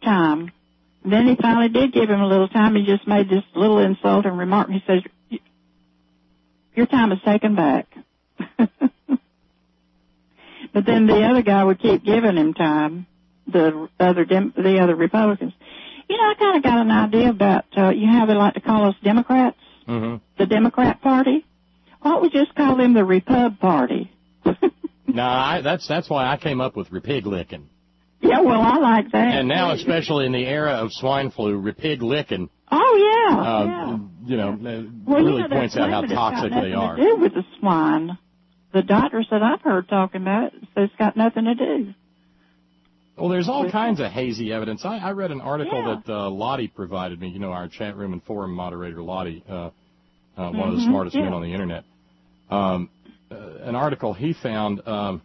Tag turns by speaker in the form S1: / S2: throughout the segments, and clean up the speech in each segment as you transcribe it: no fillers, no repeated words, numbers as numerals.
S1: time. Then he finally did give him a little time. He just made this little insulting remark. He says, your time is taken back. But then the other guy would keep giving him time, the other Republicans. You know, I kind of got an idea about, you know how they like to call us Democrats?
S2: Mm-hmm.
S1: The Democrat Party? Why don't we just call them the Repub Party?
S2: No, that's why I came up with repig-licking.
S1: Yeah, well, I like that.
S2: And now, especially in the era of swine flu, repig-licking,
S1: oh, yeah.
S2: You know, really points out how toxic they are.
S1: It's got nothing to do with the swine. The doctors that I've heard talking about it say it's got nothing to do.
S2: Well, there's all kinds of hazy evidence. I read an article that Lottie provided me, you know, our chat room and forum moderator, Lottie, one of the smartest men on the Internet. An article he found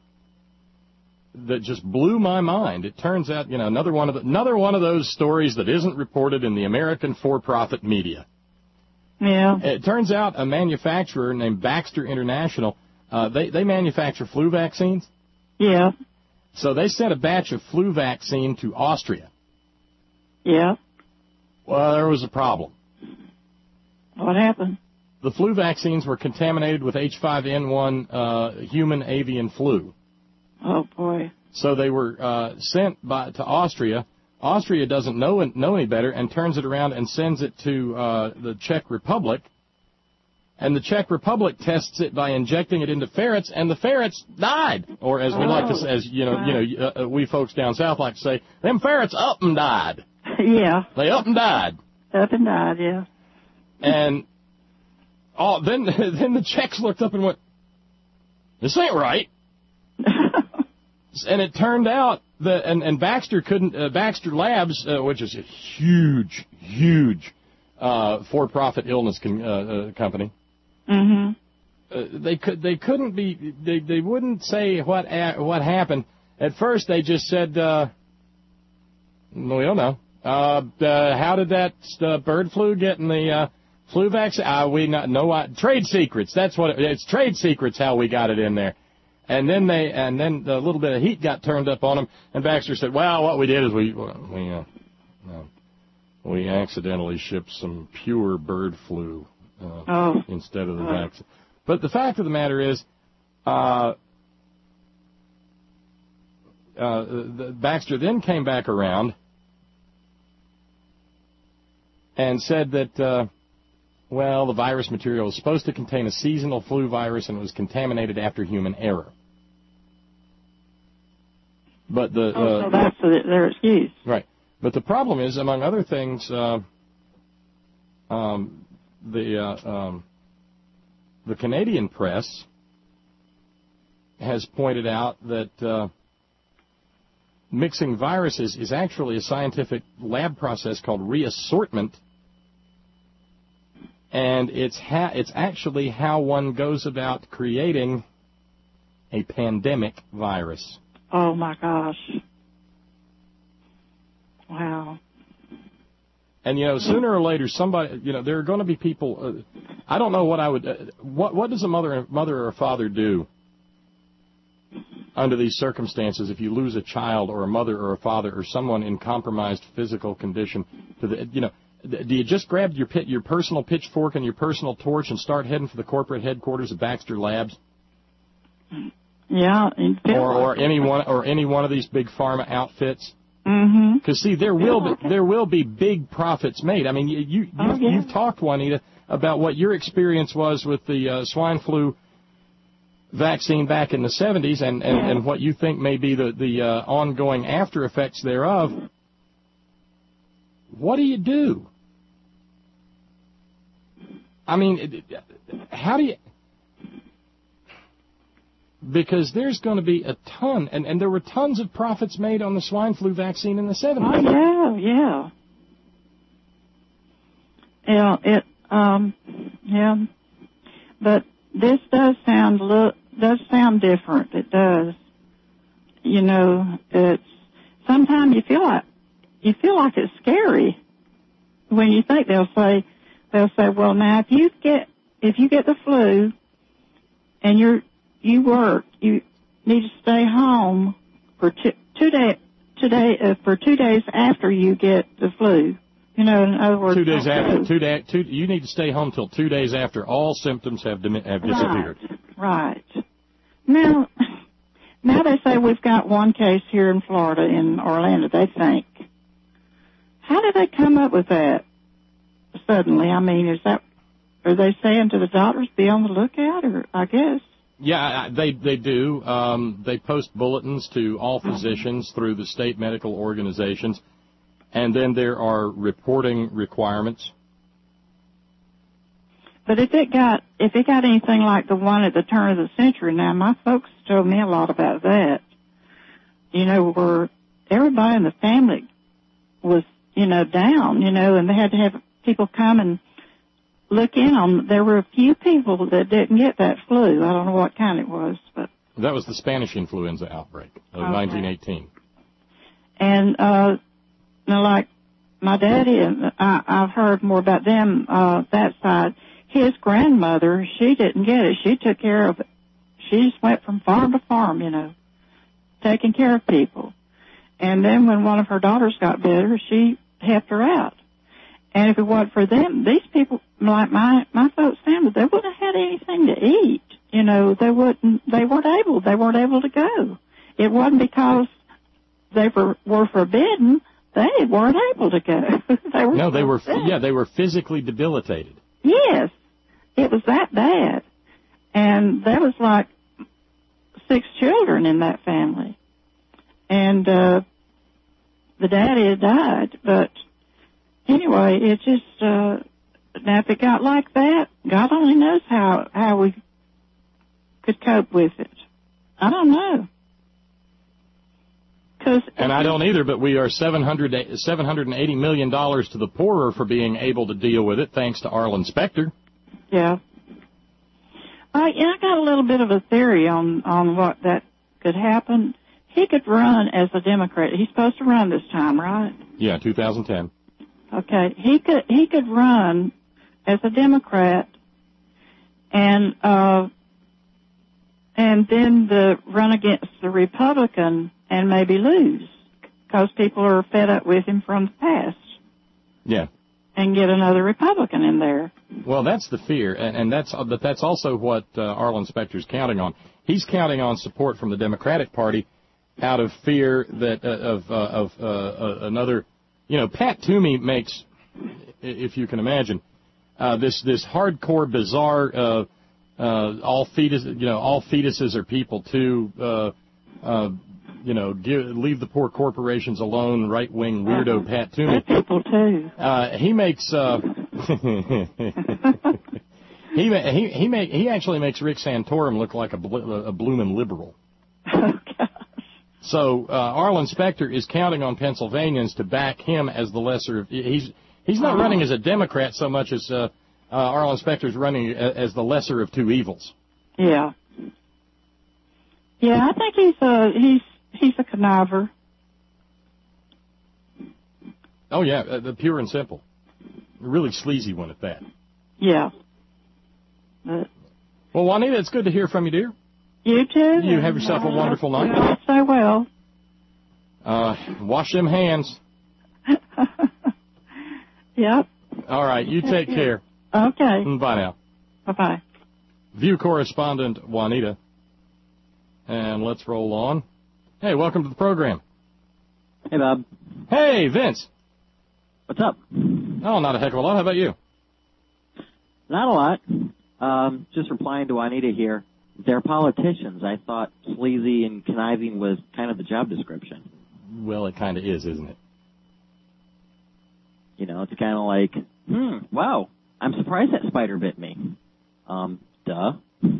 S2: that just blew my mind. It turns out, you know, another one of those stories that isn't reported in the American for-profit media.
S1: Yeah.
S2: It turns out a manufacturer named Baxter International, they manufacture flu vaccines.
S1: Yeah.
S2: So they sent a batch of flu vaccine to Austria.
S1: Yeah.
S2: Well, there was a problem.
S1: What happened?
S2: The flu vaccines were contaminated with H5N1 human avian flu.
S1: Oh, boy.
S2: So they were sent to Austria. Austria doesn't know any better and turns it around and sends it to the Czech Republic. And the Czech Republic tests it by injecting it into ferrets, and the ferrets died. Or as we like to say, as we folks down south like to say, them ferrets up and died.
S1: Yeah.
S2: They up and died.
S1: Up and died, yeah.
S2: And then the Czechs looked up and went, this ain't right. And it turned out that, and Baxter Baxter Labs, which is a huge for-profit illness company.
S1: Mm-hmm.
S2: They couldn't be, they wouldn't say what happened. At first they just said, we don't know. How did that bird flu get in the flu vaccine? We not know. Trade secrets. That's what it's. Trade secrets. How we got it in there. And then a little bit of heat got turned up on them. And Baxter said, "Well, what we did is we accidentally shipped some pure bird flu instead of the vaccine." But the fact of the matter is, Baxter then came back around and said that, the virus material was supposed to contain a seasonal flu virus and it was contaminated after human error. But so
S1: that's their excuse.
S2: Right. But the problem is, among other things, the Canadian press has pointed out that mixing viruses is actually a scientific lab process called reassortment, and it's actually how one goes about creating a pandemic virus.
S1: Oh, my gosh. Wow.
S2: And, sooner or later, somebody, there are going to be people, I don't know what I would, what does a mother or a father do under these circumstances if you lose a child or a mother or a father or someone in compromised physical condition? Do you just grab your personal pitchfork and your personal torch and start heading for the corporate headquarters of Baxter Labs?
S1: Yeah.
S2: Or any one of these big pharma outfits?
S1: Mm-hmm.
S2: Because see, there will be big profits made. I mean, you've talked, Juanita, about what your experience was with the swine flu vaccine back in the 70s, and what you think may be the ongoing after effects thereof. What do you do? I mean, how do you? Because there's going to be a ton, and there were tons of profits made on the swine flu vaccine in the 70s.
S1: Oh, yeah. Yeah, but this does sound different. It does. It's sometimes you feel like it's scary when you think they'll say, well, now if you get the flu and you work, you need to stay home for 2 for 2 days after you get the flu. You know, in other words,
S2: 2 days after. You need to stay home till 2 days after all symptoms have disappeared.
S1: Right. Now they say we've got one case here in Florida, in Orlando, they think. How did they come up with that suddenly? I mean, are they saying to the doctors, be on the lookout, or I guess?
S2: Yeah, they do. They post bulletins to all physicians through the state medical organizations, and then there are reporting requirements.
S1: But if it got anything like the one at the turn of the century, now my folks told me a lot about that. You know, where everybody in the family was, you know, down, you know, and they had to have people come and look in on them. There were a few people that didn't get that flu. I don't know what kind it was, but
S2: that was the Spanish influenza outbreak of 1918.
S1: And now, like my daddy, and I've heard more about them that side. His grandmother, she didn't get it. She took care of it. She just went from farm to farm, you know, taking care of people. And then when one of her daughters got better, she helped her out. And if it wasn't for them, these people, like my folks' family, they wouldn't have had anything to eat. You know, they weren't able to go. It wasn't because they were forbidden. They weren't able to go.
S2: They were physically debilitated.
S1: Yes, it was that bad. And there was like 6 children in that family. And the daddy had died, but anyway, it just, now if it got like that, God only knows how we could cope with it. I don't know.
S2: And I don't either, but we are $780 million to the poorer for being able to deal with it, thanks to Arlen Specter.
S1: Yeah. I got a little bit of a theory on what that could happen. He could run as a Democrat. He's supposed to run this time, right?
S2: Yeah, 2010.
S1: Okay. He could run as a Democrat and then run against the Republican and maybe lose because people are fed up with him from the past.
S2: Yeah.
S1: And get another Republican in there. Well,
S2: that's the fear, and that's also what Arlen Specter's counting on. He's counting on support from the Democratic Party out of fear that of another. You know, Pat Toomey makes, if you can imagine, this hardcore, bizarre, all fetuses are people too. Leave the poor corporations alone, right-wing weirdo Pat Toomey.
S1: People too.
S2: He makes he actually makes Rick Santorum look like a bloomin' liberal. So Arlen Specter is counting on Pennsylvanians to back him as the lesser. He's not running as a Democrat so much as Arlen Specter's running as the lesser of two evils.
S1: Yeah. Yeah, I think he's a conniver.
S2: Oh yeah, the pure and simple, a really sleazy one at that.
S1: Yeah.
S2: Well, Juanita, it's good to hear from you, dear.
S1: You too.
S2: You have yourself a wonderful night.
S1: I so well.
S2: Wash them hands.
S1: Yep.
S2: All right, you take care.
S1: Okay.
S2: Bye now.
S1: Bye-bye.
S2: View correspondent Juanita. And let's roll on. Hey, welcome to the program.
S3: Hey, Bob.
S2: Hey, Vince.
S3: What's up?
S2: Oh, not a heck of a lot. How about you?
S3: Not a lot. Just replying to Juanita here. They're politicians. I thought sleazy and conniving was kind of the job description.
S2: Well, it kind of is, isn't it?
S3: You know, it's kind of like, wow, I'm surprised that spider bit me. Duh.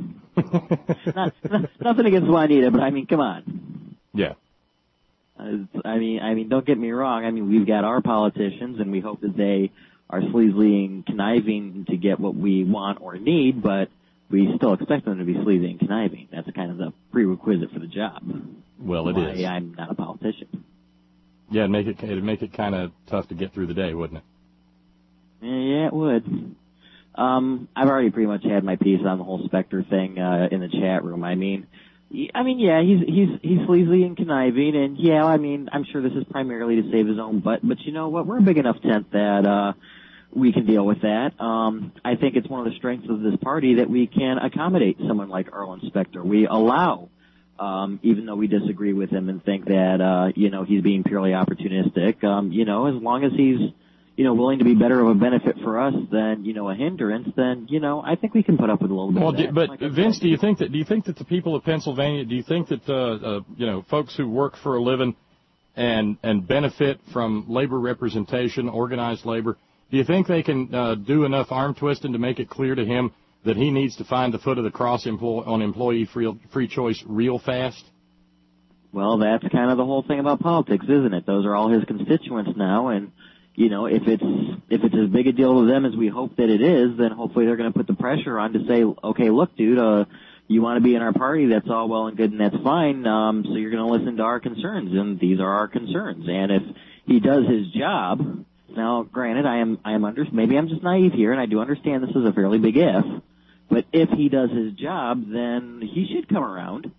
S3: Nothing against Juanita, but I mean, come on.
S2: Yeah.
S3: I mean, don't get me wrong. I mean, we've got our politicians, and we hope that they are sleazy and conniving to get what we want or need, but we still expect them to be sleazy and conniving. That's kind of the prerequisite for the job.
S2: Well, it is.
S3: I'm not a politician.
S2: Yeah, it'd make it kind of tough to get through the day, wouldn't it?
S3: Yeah, it would. I've already pretty much had my piece on the whole Spectre thing in the chat room. I mean, I mean, yeah, he's sleazy and conniving, and yeah, I mean, I'm sure this is primarily to save his own butt, but you know what? We're a big enough tent that we can deal with that. I think it's one of the strengths of this party that we can accommodate someone like Arlen Specter. We allow, even though we disagree with him and think that he's being purely opportunistic, as long as he's willing to be better of a benefit for us than, a hindrance, then, I think we can put up with a little bit of that.
S2: But Vince, do you think that the people of Pennsylvania, do you think that, folks who work for a living and benefit from labor representation, organized labor, do you think they can do enough arm twisting to make it clear to him that he needs to find the foot of the cross on employee free choice real fast?
S3: Well, that's kind of the whole thing about politics, isn't it? Those are all his constituents now, and if it's as big a deal to them as we hope that it is, then hopefully they're going to put the pressure on to say, okay, look, dude, you want to be in our party, that's all well and good and that's fine, so you're going to listen to our concerns, and these are our concerns. And if he does his job, now granted, maybe I'm just naive here, and I do understand this is a fairly big if, but if he does his job, then he should come around.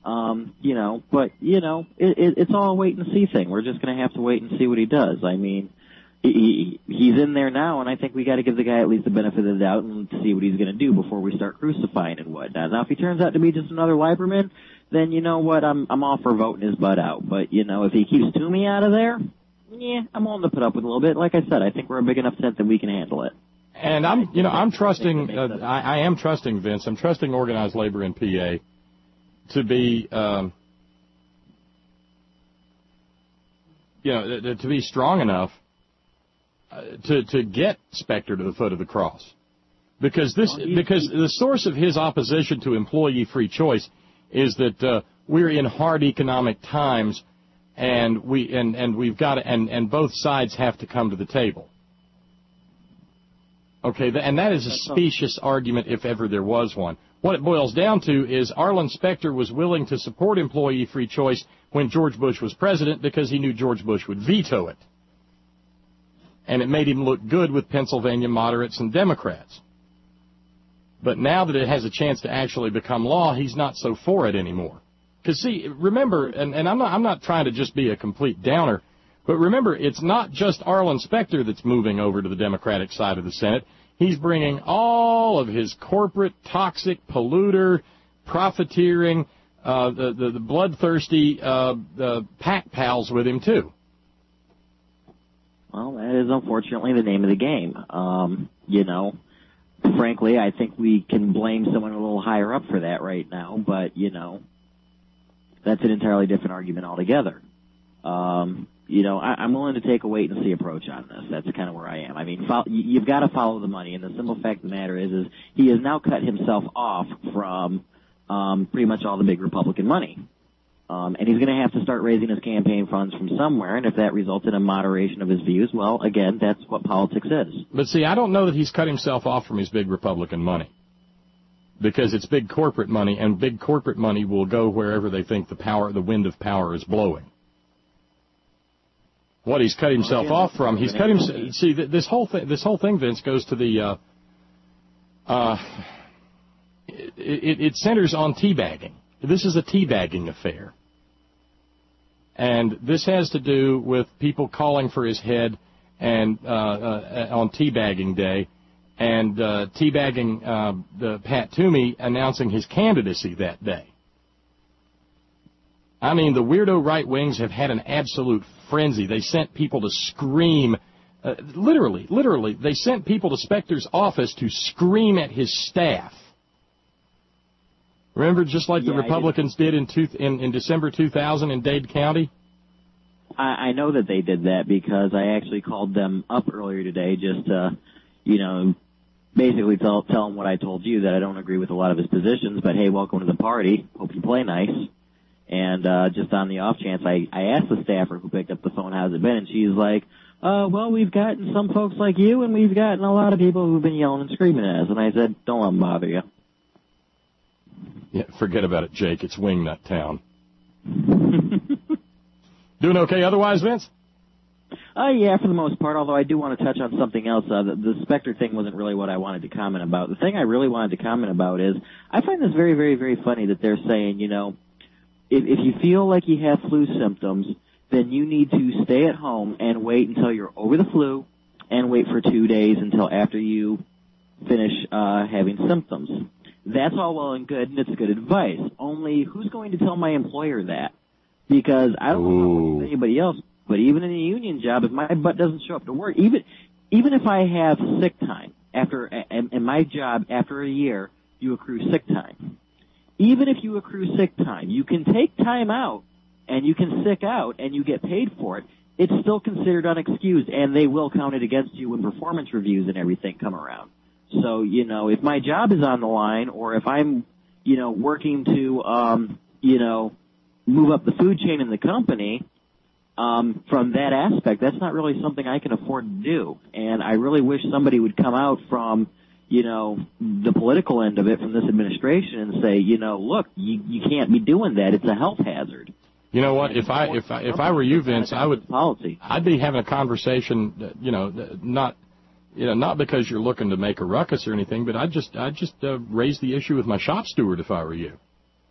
S3: It's all a wait and see thing. We're just going to have to wait and see what he does. I mean, he's in there now, and I think we got to give the guy at least the benefit of the doubt and see what he's going to do before we start crucifying and whatnot. Now, if he turns out to be just another Lieberman, then you know what? I'm all for voting his butt out. But if he keeps Toomey out of there, yeah, I'm willing to put up with a little bit. Like I said, I think we're a big enough tent that we can handle it.
S2: And I'm trusting. I am trusting Vince. I'm trusting organized labor in PA to be, to be strong enough to get Specter to the foot of the cross, because the source of his opposition to employee free choice is that we're in hard economic times, and we've got to, and both sides have to come to the table. Okay, and that is a specious argument if ever there was one. What it boils down to is Arlen Specter was willing to support employee free choice when George Bush was president because he knew George Bush would veto it. And it made him look good with Pennsylvania moderates and Democrats. But now that it has a chance to actually become law, he's not so for it anymore. Because, see, remember, and I'm not trying to just be a complete downer, but remember, it's not just Arlen Specter that's moving over to the Democratic side of the Senate. He's bringing all of his corporate, toxic, polluter, profiteering, the bloodthirsty the pack pals with him, too.
S3: Well, that is unfortunately the name of the game. Frankly, I think we can blame someone a little higher up for that right now, but, that's an entirely different argument altogether. I'm willing to take a wait-and-see approach on this. That's kind of where I am. I mean, you've got to follow the money, and the simple fact of the matter is he has now cut himself off from pretty much all the big Republican money. And he's going to have to start raising his campaign funds from somewhere, and if that results in a moderation of his views, well, again, that's what politics is.
S2: But see, I don't know that he's cut himself off from his big Republican money, because it's big corporate money, and big corporate money will go wherever they think the wind of power is blowing. What he's cut himself off from, he's cut himself. See, this whole thing, Vince, goes to the. It centers on teabagging. This is a teabagging affair. And this has to do with people calling for his head and on teabagging day, and teabagging Pat Toomey announcing his candidacy that day. I mean, the weirdo right wings have had an absolute frenzy. They sent people to scream, literally, they sent people to Specter's office to scream at his staff. Remember, just like the Republicans did in December 2000 in Dade County?
S3: I know that they did that because I actually called them up earlier today just to, basically tell him what I told you, that I don't agree with a lot of his positions, but hey, welcome to the party. Hope you play nice. And just on the off chance, I asked the staffer who picked up the phone, how's it been? And she's like, well, we've gotten some folks like you, and we've gotten a lot of people who've been yelling and screaming at us. And I said, don't let them bother you.
S2: Yeah, forget about it, Jake. It's Wingnut Town. Doing okay otherwise, Vince?
S3: Yeah, for the most part, although I do want to touch on something else. The Spectre thing wasn't really what I wanted to comment about. The thing I really wanted to comment about is I find this very, very, very funny that they're saying, if you feel like you have flu symptoms, then you need to stay at home and wait until you're over the flu and wait for 2 days until after you finish having symptoms. That's all well and good, and it's good advice. Only who's going to tell my employer that? Because I don't know about anybody else, but even in a union job, if my butt doesn't show up to work, even if I have sick time in my job after a year, you accrue sick time. Even if you accrue sick time, you can take time out and you can sick out and you get paid for it. It's still considered unexcused, and they will count it against you when performance reviews and everything come around. So, if my job is on the line, or if I'm, working to, move up the food chain in the company, from that aspect, that's not really something I can afford to do. And I really wish somebody would come out from, the political end of it, from this administration, and say, look, you can't be doing that. It's a health hazard.
S2: You know what? If I were you, Vince, I'd be having a conversation, not because you're looking to make a ruckus or anything, but I'd just raise the issue with my shop steward if I were you.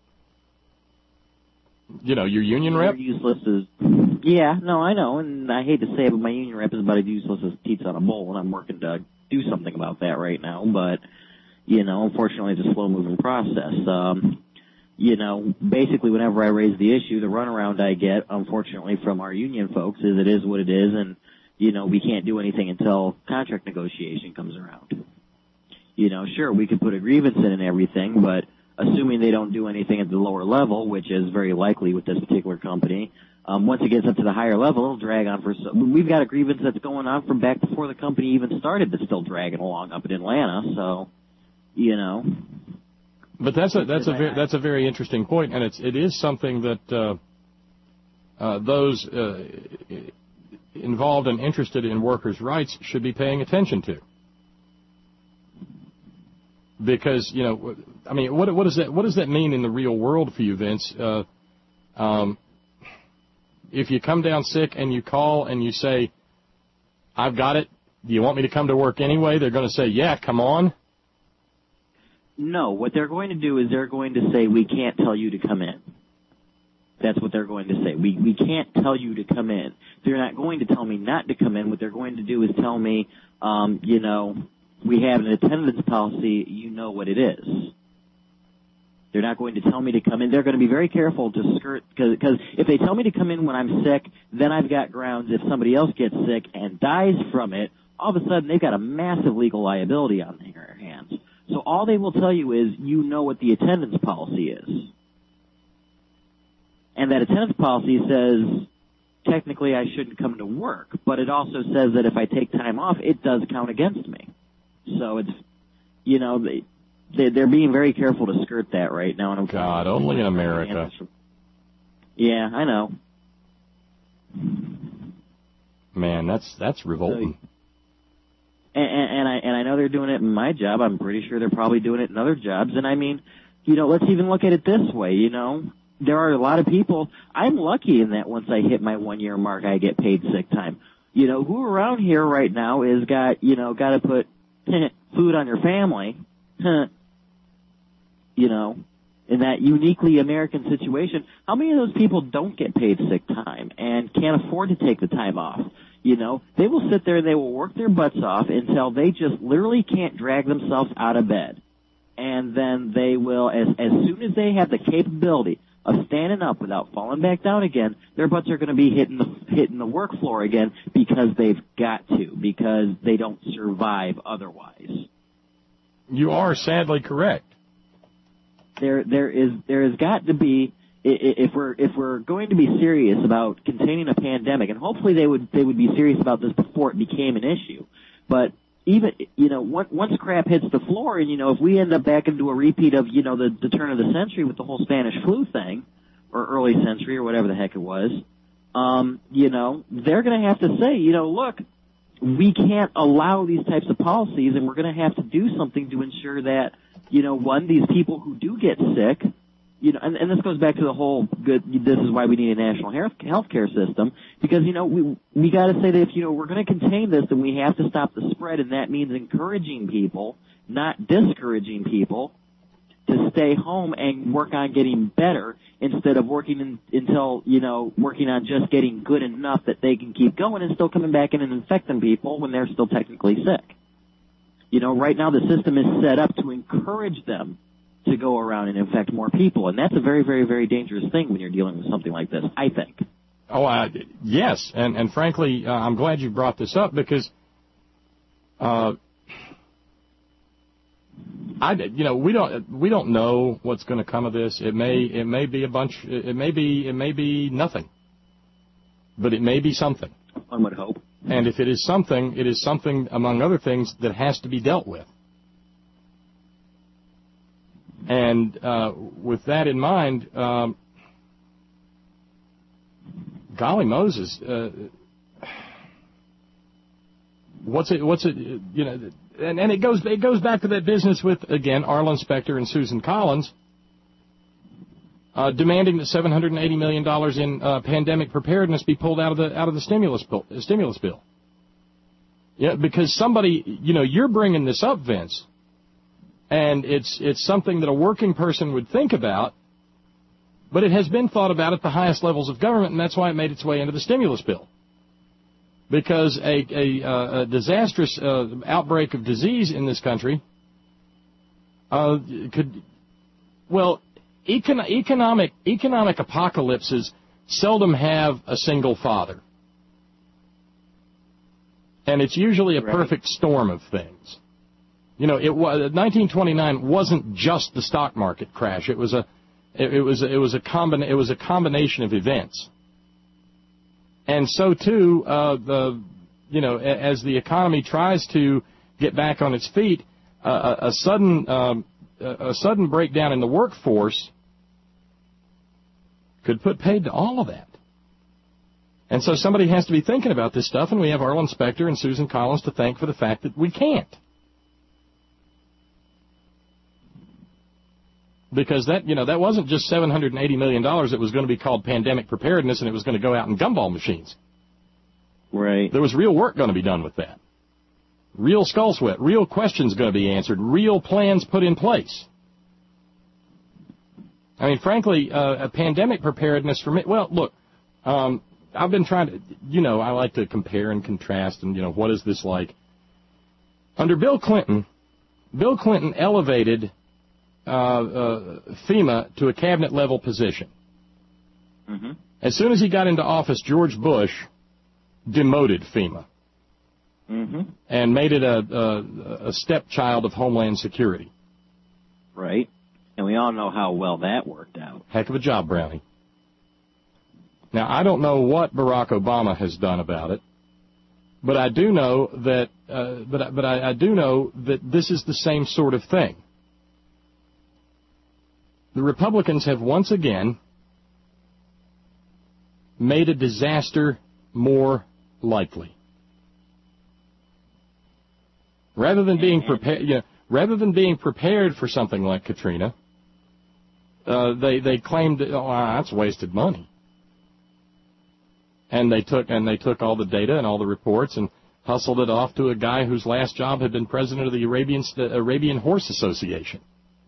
S2: Your union rep?
S3: Useless as, yeah, no, I know, and I hate to say it, but my union rep is about as useless as teats on a bowl, and I'm working to do something about that right now, but, unfortunately it's a slow-moving process. Basically whenever I raise the issue, the runaround I get, unfortunately, from our union folks is it is what it is, and we can't do anything until contract negotiation comes around. Sure, we could put a grievance in and everything, but assuming they don't do anything at the lower level, which is very likely with this particular company, once it gets up to the higher level, it'll drag on for we've got a grievance that's going on from back before the company even started that's still dragging along up in Atlanta, so,
S2: But that's a very interesting point, and it is something that those involved and interested in workers' rights should be paying attention to. Because, what does that mean in the real world for you, Vince? If you come down sick and you call and you say, I've got it, do you want me to come to work anyway? They're going to say, yeah, come on.
S3: No, what they're going to do is they're going to say, we can't tell you to come in. That's what they're going to say. We can't tell you to come in. They're not going to tell me not to come in. What they're going to do is tell me, we have an attendance policy, you know what it is. They're not going to tell me to come in. They're going to be very careful to skirt, because if they tell me to come in when I'm sick, then I've got grounds if somebody else gets sick and dies from it, all of a sudden they've got a massive legal liability on their hands. So all they will tell you is, you know what the attendance policy is. And that attendance policy says, technically I shouldn't come to work, but it also says that if I take time off, it does count against me. So it's, they're being very careful to skirt that right now. And
S2: God, only in America.
S3: Yeah, I know.
S2: Man, that's revolting.
S3: And I know they're doing it in my job. I'm pretty sure they're probably doing it in other jobs. And I mean, let's even look at it this way, There are a lot of people, I'm lucky in that once I hit my 1 year mark, I get paid sick time. Who around here right now is got to put food on your family, in that uniquely American situation. How many of those people don't get paid sick time and can't afford to take the time off? They will sit there and they will work their butts off until they just literally can't drag themselves out of bed. And then they will, as soon as they have the capability of standing up without falling back down again, their butts are going to be hitting the work floor again because they've got to, because they don't survive otherwise.
S2: You are sadly correct.
S3: There has got to be, if we're going to be serious about containing a pandemic, and hopefully they would be serious about this before it became an issue. But even, once crap hits the floor, and, if we end up back into a repeat of, the turn of the century with the whole Spanish flu thing, or early century, or whatever the heck it was, they're going to have to say, look, we can't allow these types of policies, and we're going to have to do something to ensure that, one, these people who do get sick, you know, and this goes back to the whole good. This is why we need a national healthcare system, because you know we got to say that if you know we're going to contain this, then we have to stop the spread, and that means encouraging people, not discouraging people, to stay home and work on getting better instead of working working on just getting good enough that they can keep going and still coming back in and infecting people when they're still technically sick. You know, right now the system is set up to encourage them to go around and infect more people, and that's a very, very, very dangerous thing when you're dealing with something like this, I think.
S2: Oh, yes, and frankly, I'm glad you brought this up because, we don't know what's going to come of this. It may be a bunch. It may be nothing, but it may be something.
S3: One would hope.
S2: And if it is something among other things that has to be dealt with. And with that in mind, golly Moses, what's it? You know, and it goes back to that business with again Arlen Specter and Susan Collins demanding that $780 million in pandemic preparedness be pulled out of the stimulus bill. Yeah, because somebody, you know, you're bringing this up, Vince. And it's something that a working person would think about, but it has been thought about at the highest levels of government, and that's why it made its way into the stimulus bill. Because a disastrous outbreak of disease in this country economic apocalypses seldom have a single father, and it's usually a perfect storm of things. You know, 1929 wasn't just the stock market crash. It was a combination of events. And so too, as the economy tries to get back on its feet, a sudden breakdown in the workforce could put paid to all of that. And so somebody has to be thinking about this stuff, and we have Arlen Specter and Susan Collins to thank for the fact that we can't. Because that wasn't just $780 million. It was going to be called pandemic preparedness, and it was going to go out in gumball machines.
S3: Right.
S2: There was real work going to be done with that. Real skull sweat. Real questions going to be answered. Real plans put in place. I mean, frankly, a pandemic preparedness for me. Well, look, I've been trying to, I like to compare and contrast, and what is this like? Under Bill Clinton elevated FEMA to a cabinet-level position.
S3: Mm-hmm.
S2: As soon as he got into office, George Bush demoted FEMA and made it a stepchild of Homeland Security.
S3: Right. And we all know how well that worked out.
S2: Heck of a job, Brownie. Now, I don't know what Barack Obama has done about it, but I do know that I do know that this is the same sort of thing. The Republicans have once again made a disaster more likely. Rather than being prepared for something like Katrina, they claimed that's wasted money. And they took all the data and all the reports and hustled it off to a guy whose last job had been president of the Arabian Horse Association.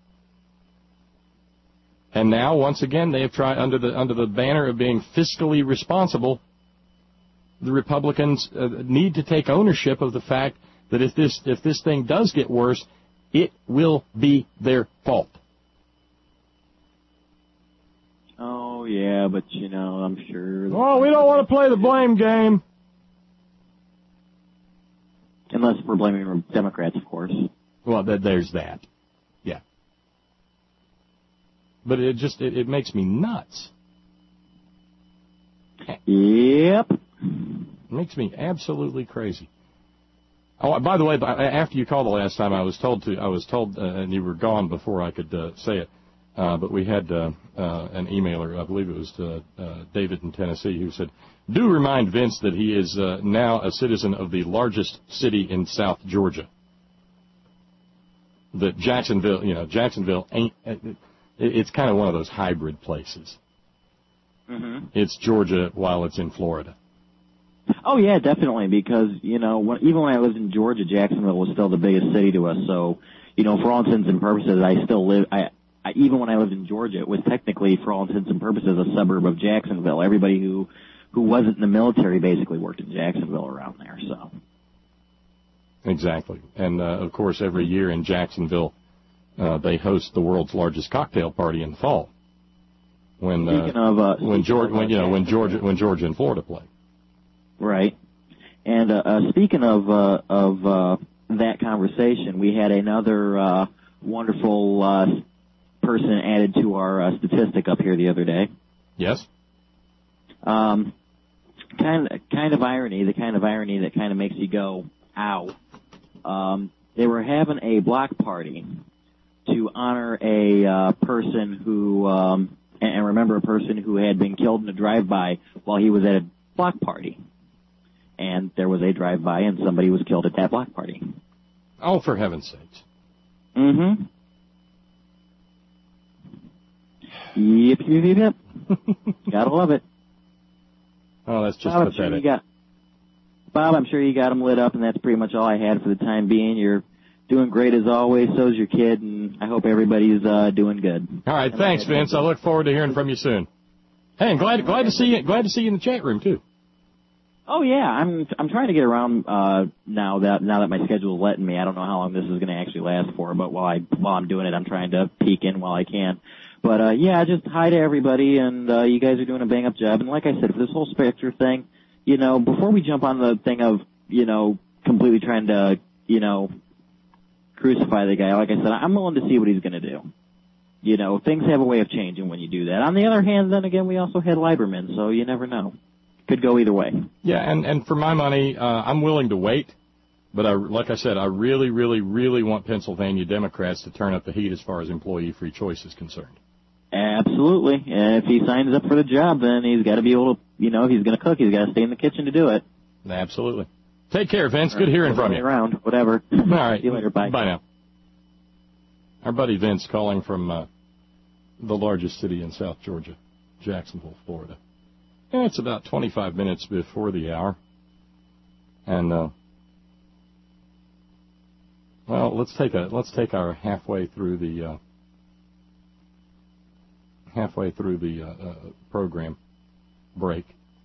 S2: And now, once again, they have tried under the banner of being fiscally responsible. The Republicans need to take ownership of the fact that if this thing does get worse, it will be their fault.
S3: Oh yeah, but I'm sure.
S2: Oh, we don't want to play the blame game.
S3: Unless we're blaming Democrats, of course.
S2: Well, there's that. Yeah. But it makes me nuts.
S3: Yep.
S2: It makes me absolutely crazy. Oh, by the way, after you called the last time, I was told, and you were gone before I could say it. But we had an emailer, I believe it was David in Tennessee, who said, "Do remind Vince that he is now a citizen of the largest city in South Georgia. That Jacksonville ain't." it's kind of one of those hybrid places.
S3: Mm-hmm.
S2: It's Georgia while it's in Florida.
S3: Oh, yeah, definitely, because, even when I lived in Georgia, Jacksonville was still the biggest city to us, so, for all intents and purposes, even when I lived in Georgia, it was technically, for all intents and purposes, a suburb of Jacksonville. Everybody who wasn't in the military basically worked in Jacksonville around there, so.
S2: Exactly. And, of course, every year in Jacksonville, they host the world's largest cocktail party in the fall. When Georgia and Florida play.
S3: Right. And speaking of that conversation, we had another wonderful person added to our statistic up here the other day.
S2: Yes.
S3: Kind of irony, the kind of irony that kind of makes you go, ow. They were having a block party to honor a person who, and remember a person who had been killed in a drive-by while he was at a block party. And there was a drive-by and somebody was killed at that block party.
S2: Oh, for heaven's sakes.
S3: Mm-hmm. Yep. Gotta love it.
S2: Oh, that's just
S3: Bob,
S2: pathetic.
S3: Bob, I'm sure you got them lit up, and that's pretty much all I had for the time being. You're doing great as always. So's your kid, and I hope everybody's doing good.
S2: All right, thanks, Vince. I look forward to hearing from you soon. Hey, I'm glad to see you. Glad to see you in the chat room too.
S3: Oh yeah, I'm trying to get around now that my schedule is letting me. I don't know how long this is going to actually last for, but while I'm doing it, I'm trying to peek in while I can. But yeah, just hi to everybody, and you guys are doing a bang up job. And like I said, for this whole Spectre thing, before we jump on the thing of completely trying to crucify the guy, like I said, I'm willing to see what he's going to do. Things have a way of changing when you do that. On the other hand, then again, we also had Lieberman, so you never know. Could go either way.
S2: Yeah, and for my money, I'm willing to wait, but like I said, I really, really, really want Pennsylvania Democrats to turn up the heat as far as employee free choice is concerned.
S3: Absolutely. And if he signs up for the job, then he's got to be able to, if he's going to cook, he's got to stay in the kitchen to do it.
S2: Absolutely. Take care, Vince. Good hearing from you.
S3: Around, whatever.
S2: All right.
S3: See you later. Bye.
S2: Bye now. Our buddy Vince calling from the largest city in South Georgia, Jacksonville, Florida. Yeah, it's about 25 minutes before the hour. And, well, let's take our halfway through the program break.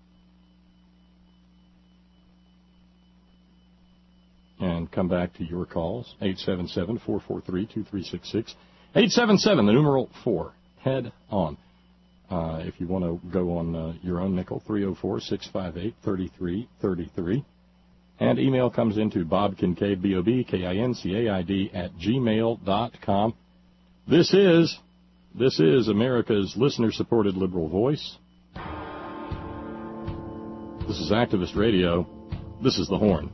S2: And come back to your calls, 877-443-2366. 877, the numeral 4. Head on. If you want to go on your own nickel, 304-658-3333. And email comes into Bob Kincaid, BOBKINCAID @gmail.com. This is America's listener-supported liberal voice. This is Activist Radio. This is The Horn.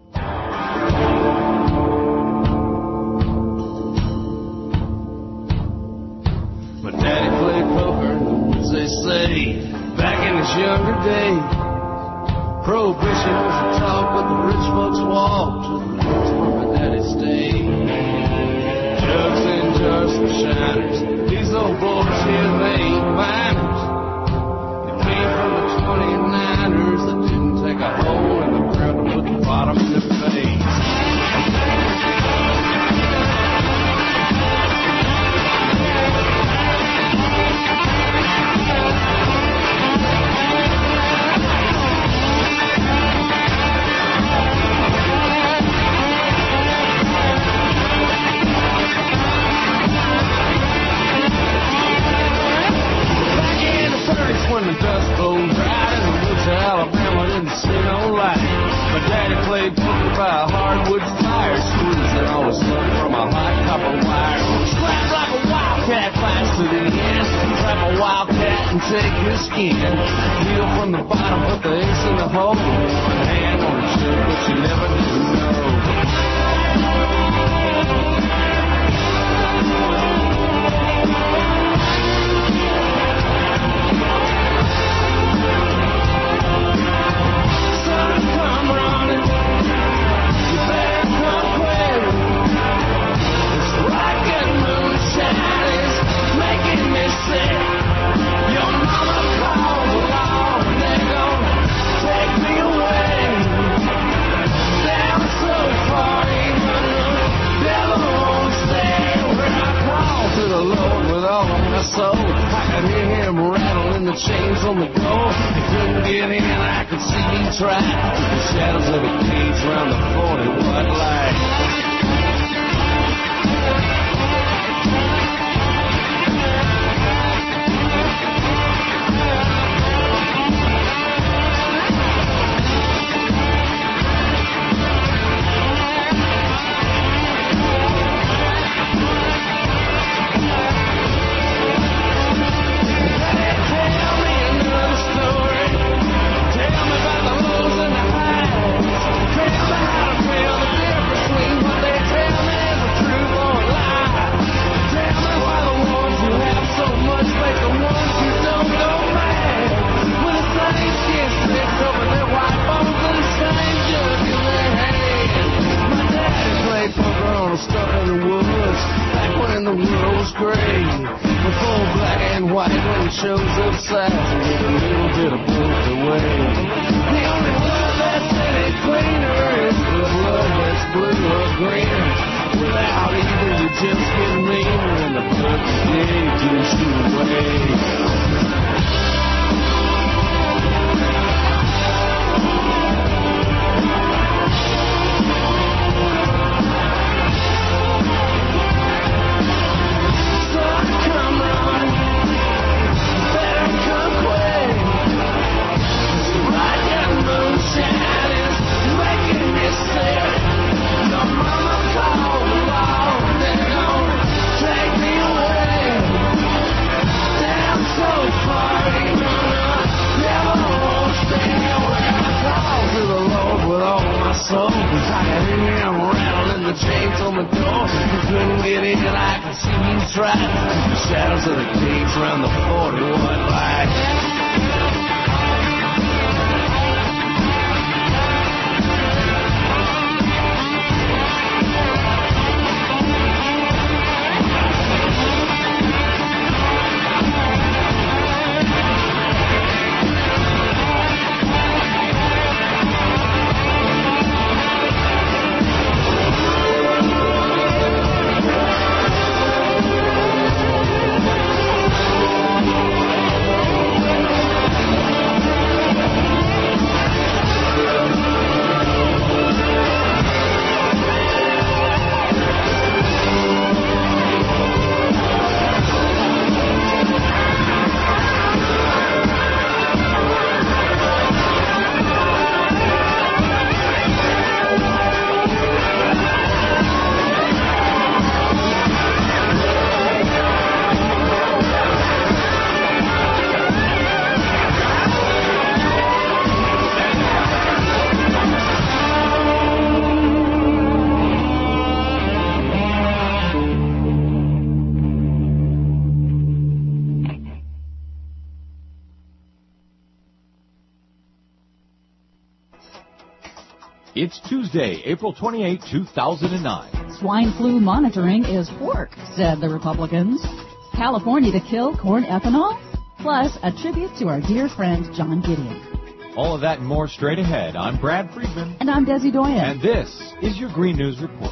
S4: My daddy played poker in the woods, they say, back in his younger days. Prohibition was the talk, but the rich folks walked to the woods where my daddy stayed. Jugs and jars for shiners, these old boys here, they ain't miners. They came from the 29ers that didn't take a hole in the ground to put the bottom in their face. When the dust blows right in the woods of Alabama, didn't see no light. My daddy played poker by a hardwood fire, squeezing all the smoke from a hot copper wire. Slap like a wildcat, flash to the end. Trap a wildcat and take his skin. Deal from the bottom, put the ace in the hole. One hand on the ship, but you never do know. Making the chains on the door. They couldn't get in, I could see me try. The shadows of the cage around the 40-watt light. Stuck in the woods, back when the world was gray. Before black and white, when it shows up sides, and get a little bit of both away. The only blood that's any cleaner is the blood that's blue or green. Without either, you just get meaner, and the blood you gave gives you away. So, I got in there, I'm rattling the chains on the door. You couldn't get in, I can see you try. The shadows of the cage around the 40-watt light.
S5: It's Tuesday, April 28, 2009.
S6: Swine flu monitoring is pork, said the Republicans. California to kill corn ethanol? Plus, a tribute to our dear friend John Gideon.
S5: All of that and more straight ahead. I'm Brad Friedman.
S6: And I'm Desi Doyen.
S5: And this is your Green News Report.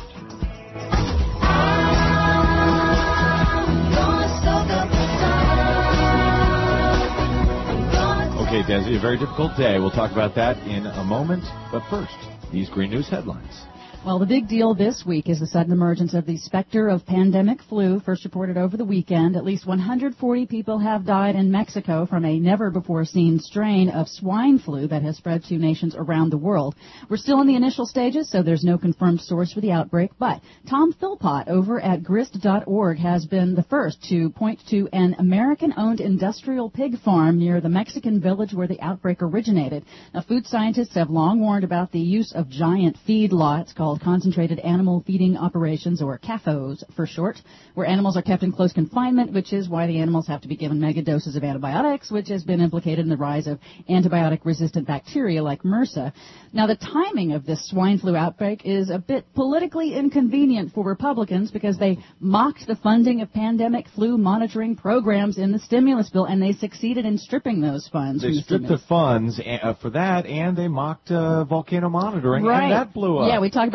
S5: Okay, Desi, a very difficult day. We'll talk about that in a moment. But first, these Green News headlines.
S6: Well, the big deal this week is the sudden emergence of the specter of pandemic flu, first reported over the weekend. At least 140 people have died in Mexico from a never-before-seen strain of swine flu that has spread to nations around the world. We're still in the initial stages, so there's no confirmed source for the outbreak, but Tom Philpott over at grist.org has been the first to point to an American-owned industrial pig farm near the Mexican village where the outbreak originated. Now, food scientists have long warned about the use of giant feedlots called concentrated animal feeding operations, or CAFOs for short, where animals are kept in close confinement, which is why the animals have to be given mega doses of antibiotics, which has been implicated in the rise of antibiotic-resistant bacteria like MRSA. Now, the timing of this swine flu outbreak is a bit politically inconvenient for Republicans because they mocked the funding of pandemic flu monitoring programs in the stimulus bill, and they succeeded in stripping those funds.
S5: They stripped the funds for that, and they mocked volcano monitoring,
S6: right.
S5: And that blew up.
S6: Yeah, we talked about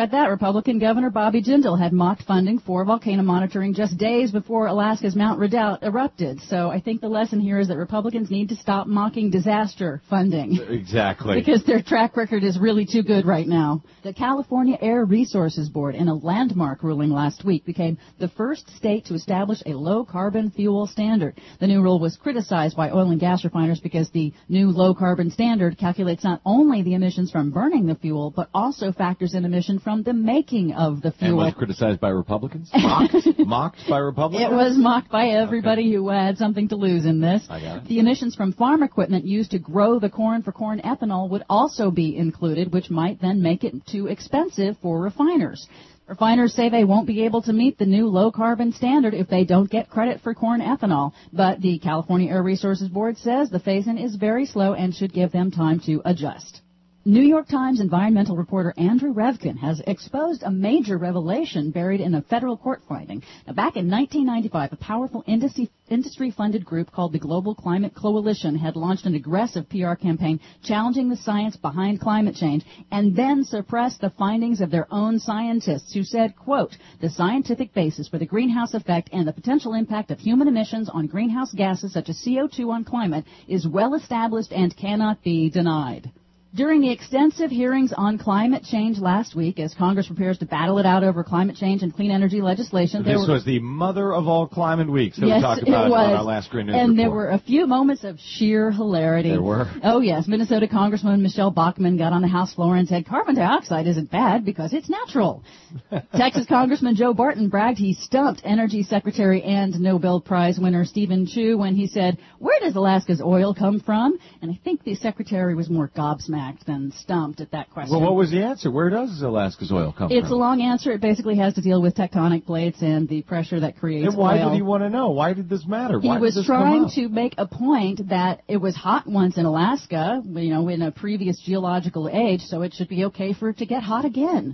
S6: read that, Republican Governor Bobby Jindal had mocked funding for volcano monitoring just days before Alaska's Mount Redoubt erupted. So I think the lesson here is that Republicans need to stop mocking disaster funding.
S5: Exactly.
S6: Because their track record is really too good right now. The California Air Resources Board, in a landmark ruling last week, became the first state to establish a low-carbon fuel standard. The new rule was criticized by oil and gas refiners because the new low-carbon standard calculates not only the emissions from burning the fuel, but also factors in emission from the making of the fuel.
S5: And was criticized by Republicans? Mocked by Republicans?
S6: It was mocked by everybody who had something to lose in this.
S5: I got it.
S6: The emissions from farm equipment used to grow the corn for corn ethanol would also be included, which might then make it too expensive for refiners. Refiners say they won't be able to meet the new low-carbon standard if they don't get credit for corn ethanol. But the California Air Resources Board says the phase-in is very slow and should give them time to adjust. New York Times environmental reporter Andrew Revkin has exposed a major revelation buried in a federal court finding. Now, back in 1995, a powerful industry-funded group called the Global Climate Coalition had launched an aggressive PR campaign challenging the science behind climate change and then suppressed the findings of their own scientists who said, quote, the scientific basis for the greenhouse effect and the potential impact of human emissions on greenhouse gases such as CO2 on climate is well established and cannot be denied. During the extensive hearings on climate change last week, as Congress prepares to battle it out over climate change and clean energy legislation,
S5: This was the mother of all climate weeks that
S6: yes,
S5: we talked about
S6: it was.
S5: on our last Green News
S6: And
S5: report.
S6: there were a few moments of sheer hilarity.
S5: There were?
S6: Oh, yes. Minnesota Congresswoman Michelle Bachmann got on the House floor and said, carbon dioxide isn't bad because it's natural. Texas Congressman Joe Barton bragged he stumped Energy Secretary and Nobel Prize winner Stephen Chu when he said, where does Alaska's oil come from? And I think the Secretary was more gobsmacked than stumped at that question.
S5: Well, what was the answer? Where does Alaska's oil come from?
S6: It's a long answer. It basically has to deal with tectonic plates and the pressure that creates
S5: And why
S6: oil.
S5: did he want to know? Why did this matter?
S6: He
S5: Why
S6: was
S5: did this
S6: trying
S5: come up?
S6: to make a point that it was hot once in Alaska, in a previous geological age, so it should be okay for it to get hot again.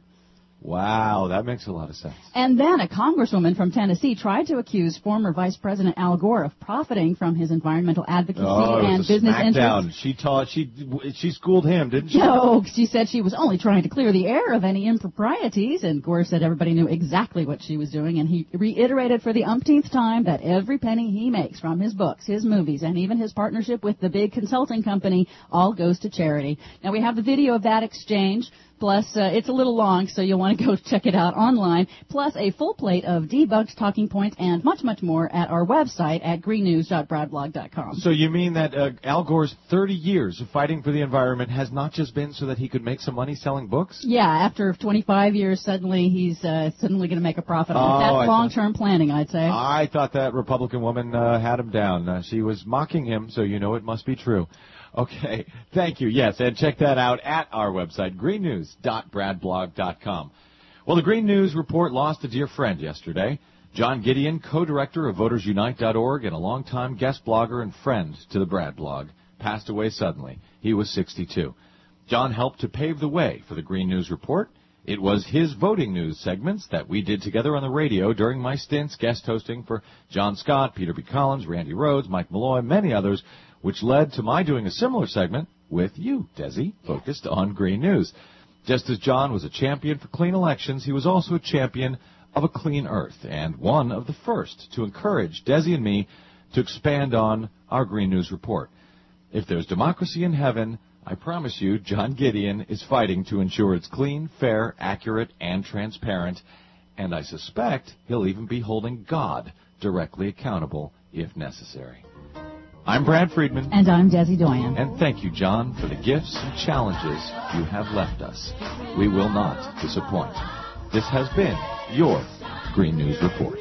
S5: Wow, that makes a lot of sense.
S6: And then a congresswoman from Tennessee tried to accuse former Vice President Al Gore of profiting from his environmental advocacy and
S5: it was a
S6: business
S5: smackdown.
S6: interests.
S5: She schooled him, didn't she?
S6: No, she said she was only trying to clear the air of any improprieties, and Gore said everybody knew exactly what she was doing, and he reiterated for the umpteenth time that every penny he makes from his books, his movies, and even his partnership with the big consulting company all goes to charity. Now, we have the video of that exchange. Plus, it's a little long, so you'll want to go check it out online. Plus, a full plate of debunked talking points and much, much more at our website at greennews.bradblog.com.
S5: So you mean that Al Gore's 30 years of fighting for the environment has not just been so that he could make some money selling books?
S6: Yeah, after 25 years, suddenly he's suddenly going to make a profit on it. That's long-term planning, I'd say.
S5: I thought that Republican woman had him down. She was mocking him, so you know it must be true. Okay, thank you. Yes, and check that out at our website, greennews.bradblog.com. Well, the Green News Report lost a dear friend yesterday. John Gideon, co-director of VotersUnite.org and a longtime guest blogger and friend to the Brad blog, passed away suddenly. He was 62. John helped to pave the way for the Green News Report. It was his voting news segments that we did together on the radio during my stints guest hosting for John Scott, Peter B. Collins, Randy Rhodes, Mike Malloy, many others, which led to my doing a similar segment with you, Desi, focused on Green News. Just as John was a champion for clean elections, he was also a champion of a clean earth, and one of the first to encourage Desi and me to expand on our Green News Report. If there's democracy in heaven, I promise you John Gideon is fighting to ensure it's clean, fair, accurate, and transparent, and I suspect he'll even be holding God directly accountable if necessary. I'm Brad Friedman.
S6: And I'm Desi Doyen.
S5: And thank you, John, for the gifts and challenges you have left us. We will not disappoint. This has been your Green News Report.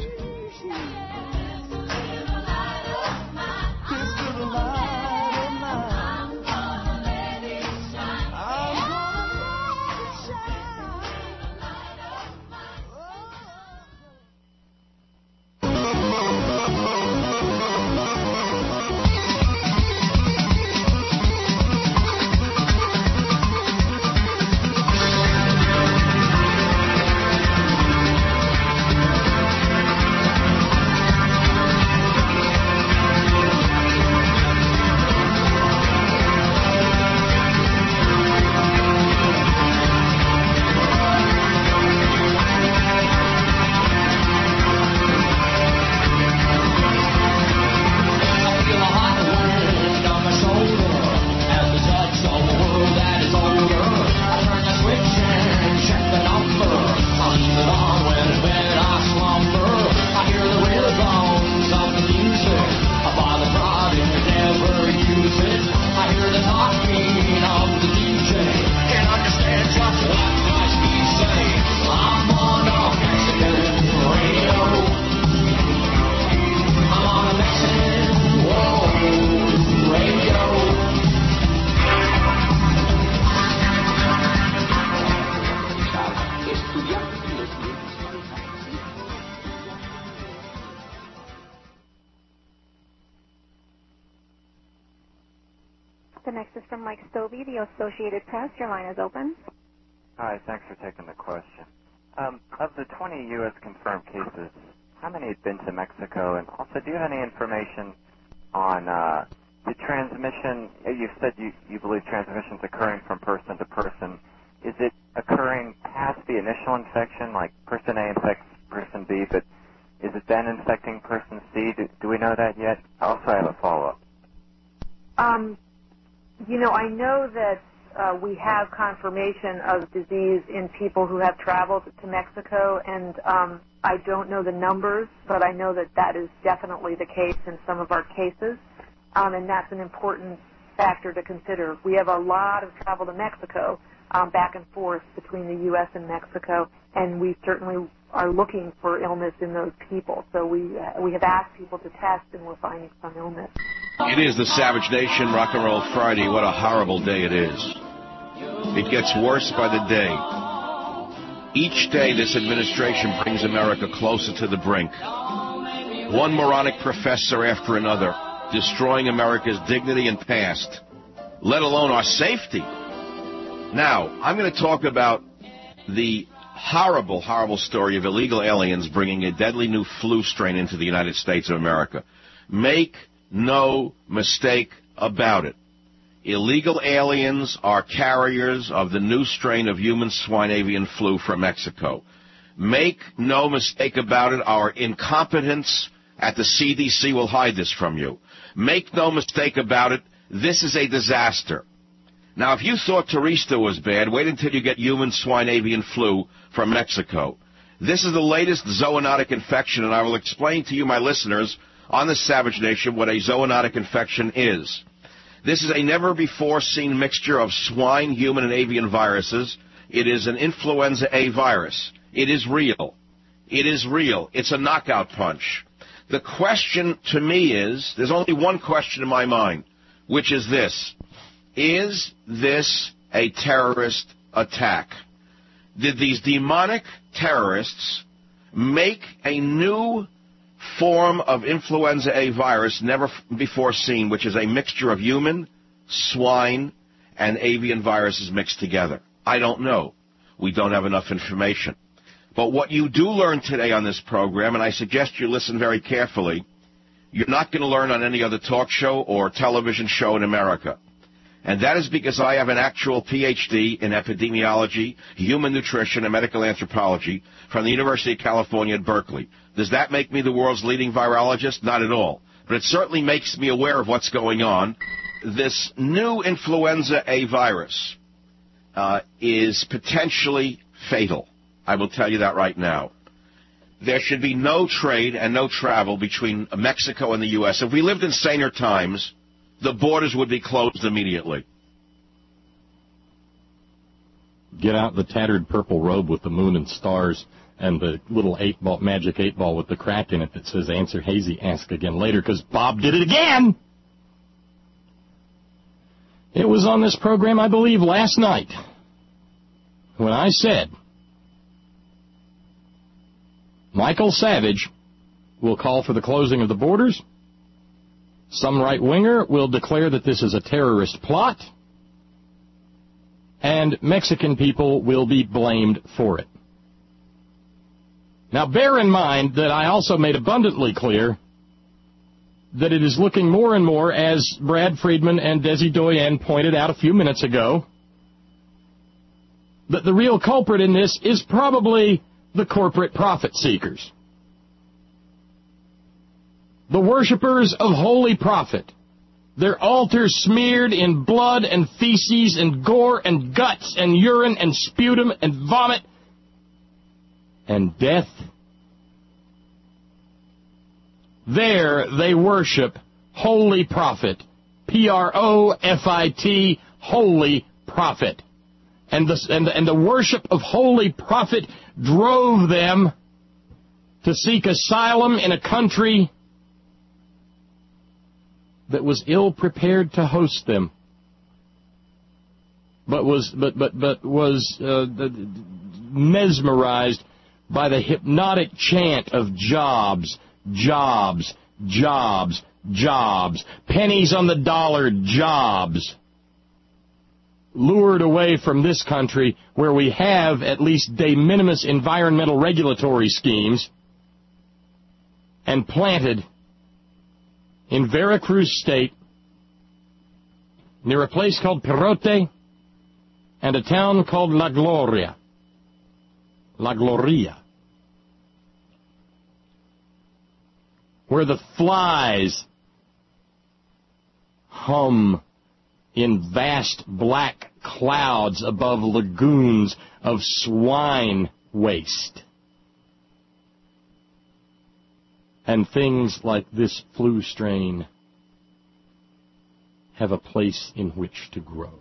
S7: next is from Mike Stobie, the Associated Press. Your line is open.
S8: Hi, thanks for taking the question. Of the 20 U.S. confirmed cases, how many had been to Mexico? And also, do you have any information on the transmission? You said you believe transmission is occurring from person to person. Is it occurring past the initial infection, like person A infects person B, but is it then infecting person C? Do we know that yet? I also have a follow-up.
S9: I know that we have confirmation of disease in people who have traveled to Mexico, and I don't know the numbers, but I know that that is definitely the case in some of our cases, and that's an important factor to consider. We have a lot of travel to Mexico, back and forth between the U.S. and Mexico, and we certainly are looking for illness in those people. So we have asked people to test, and we're finding some illness.
S10: It is the Savage Nation Rock and Roll Friday. What a horrible day it is. It gets worse by the day. Each day this administration brings America closer to the brink. One moronic professor after another, destroying America's dignity and past, let alone our safety. Now, I'm going to talk about the horrible, horrible story of illegal aliens bringing a deadly new flu strain into the United States of America. Make no mistake about it. Illegal aliens are carriers of the new strain of human swine avian flu from Mexico. Make no mistake about it, our incompetence at the CDC will hide this from you. Make no mistake about it, this is a disaster. Now, if you thought Turista was bad, wait until you get human swine avian flu from Mexico. This is the latest zoonotic infection, and I will explain to you, my listeners, on the Savage Nation, what a zoonotic infection is. This is a never-before-seen mixture of swine, human, and avian viruses. It is an influenza A virus. It is real. It is real. It's a knockout punch. The question to me is, there's only one question in my mind, which is this. Is this a terrorist attack? Did these demonic terrorists make a new form of influenza A virus never before seen, which is a mixture of human, swine, and avian viruses mixed together? I don't know. We don't have enough information. But what you do learn today on this program, and I suggest you listen very carefully, you're not going to learn on any other talk show or television show in America. And that is because I have an actual Ph.D. in epidemiology, human nutrition, and medical anthropology from the University of California at Berkeley. Does that make me the world's leading virologist? Not at all. But it certainly makes me aware of what's going on. This new influenza A virus is potentially fatal. I will tell you that right now. There should be no trade and no travel between Mexico and the U.S. If we lived in saner times, the borders would be closed immediately.
S2: Get out the tattered purple robe with the moon and stars and the little magic 8-ball with the crack in it that says, "Answer hazy, ask again later," because Bob did it again. It was on this program, I believe, last night when I said Michael Savage will call for the closing of the borders. Some right-winger will declare that this is a terrorist plot, and Mexican people will be blamed for it. Now, bear in mind that I also made abundantly clear that it is looking more and more, as Brad Friedman and Desi Doyen pointed out a few minutes ago, that the real culprit in this is probably the corporate profit seekers. The worshippers of holy prophet, their altars smeared in blood and feces and gore and guts and urine and sputum and vomit and death. There they worship holy prophet, P-R-O-F-I-T, holy prophet. And the worship of holy prophet drove them to seek asylum in a country that was ill prepared to host them, but was mesmerized by the hypnotic chant of jobs, jobs, jobs, jobs, pennies on the dollar, jobs. lured away from this country where we have at least de minimis environmental regulatory schemes and planted in Veracruz State near a place called Perote and a town called La Gloria. La Gloria. Where the flies hum in vast black clouds above lagoons of swine waste. And things like this flu strain have a place in which to grow.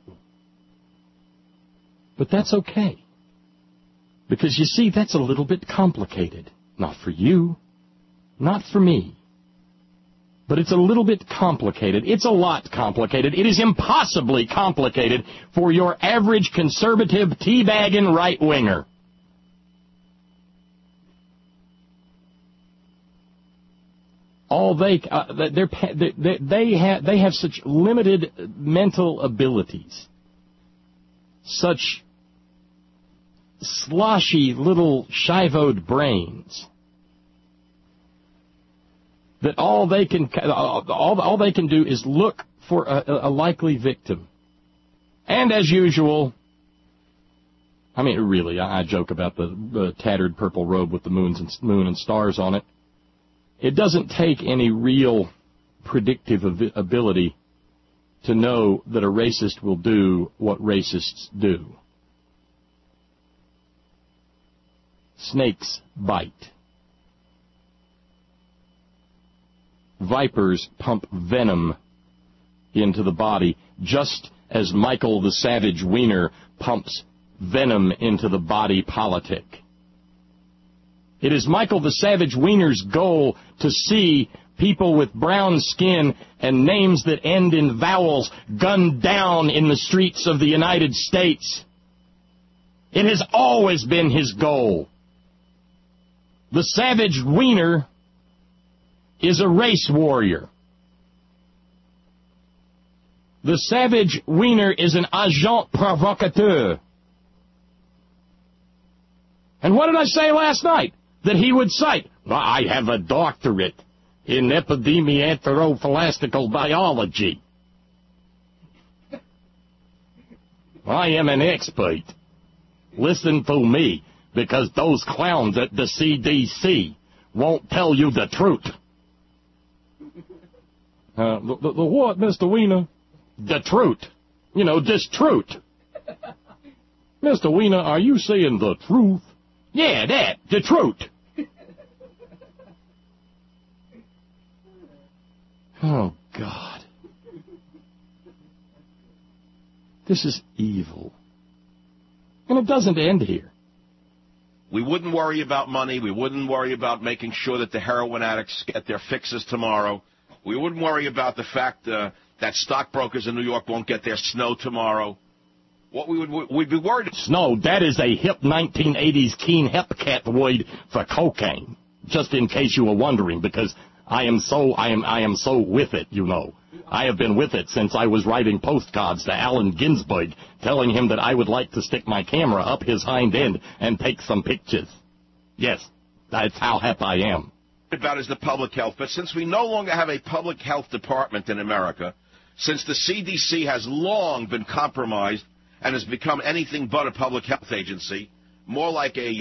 S2: But that's okay. Because you see, that's a little bit complicated. Not for you, not for me. But it's a little bit complicated. It's a lot complicated. It is impossibly complicated for your average conservative teabagging right-winger. All they have such limited mental abilities, such sloshy little shivoed brains, that all they can do is look for a likely victim. And as usual, I mean, really, I joke about the tattered purple robe with the moon and stars on it. It doesn't take any real predictive ability to know that a racist will do what racists do. Snakes bite. Vipers pump venom into the body, just as Michael the Savage Wiener pumps venom into the body politic. It is Michael the Savage Wiener's goal to see people with brown skin and names that end in vowels gunned down in the streets of the United States. It has always been his goal. The Savage Wiener is a race warrior. The Savage Wiener is an agent provocateur. And what did I say last night? That he would cite, I have a doctorate in epidemianthropological biology. I am an expert. Listen to me, because those clowns at the CDC won't tell you the truth. The what, Mr. Wiener? The truth. You know, this truth. Mr. Wiener, are you saying the truth? Yeah, that, the truth. Oh, God. This is evil. And it doesn't end here.
S10: We wouldn't worry about money. We wouldn't worry about making sure that the heroin addicts get their fixes tomorrow. We wouldn't worry about the fact that stockbrokers in New York won't get their snow tomorrow. What we'd be worried about.
S2: Snow, that is a hip 1980s Keen Hepcat word for cocaine. Just in case you were wondering, because I am so with it, you know. I have been with it since I was writing postcards to Allen Ginsberg, telling him that I would like to stick my camera up his hind end and take some pictures. Yes, that's how hep I am.
S10: About is the public health, but since we no longer have a public health department in America, since the CDC has long been compromised and has become anything but a public health agency, more like there's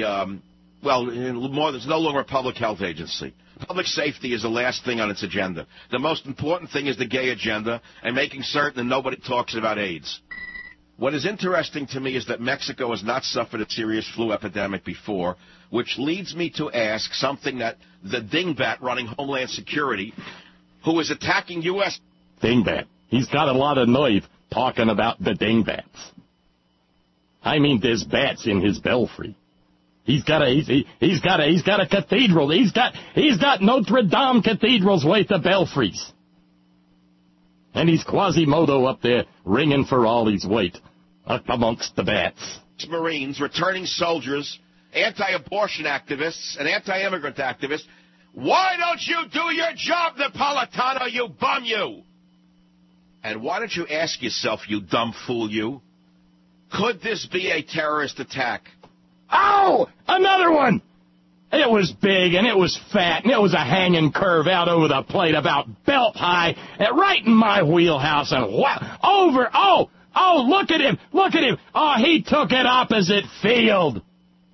S10: no longer a public health agency. Public safety is the last thing on its agenda. The most important thing is the gay agenda and making certain that nobody talks about AIDS. What is interesting to me is that Mexico has not suffered a serious flu epidemic before, which leads me to ask something that the dingbat running Homeland Security, who is attacking U.S.
S2: Dingbat. He's got a lot of nerve talking about the dingbats. I mean, there's bats in his belfry. He's got a cathedral. He's got Notre Dame Cathedral's worth of belfries. And he's Quasimodo up there ringing for all he's weight up amongst the bats.
S10: Marines, returning soldiers, anti-abortion activists, and anti-immigrant activists. Why don't you do your job, Napolitano, you bum you? And why don't you ask yourself, you dumb fool you, Could this be a terrorist attack?
S2: Oh, another one! It was big, and it was fat, and it was a hanging curve out over the plate about belt high, right in my wheelhouse, and over, oh, look at him, oh, he took it opposite field.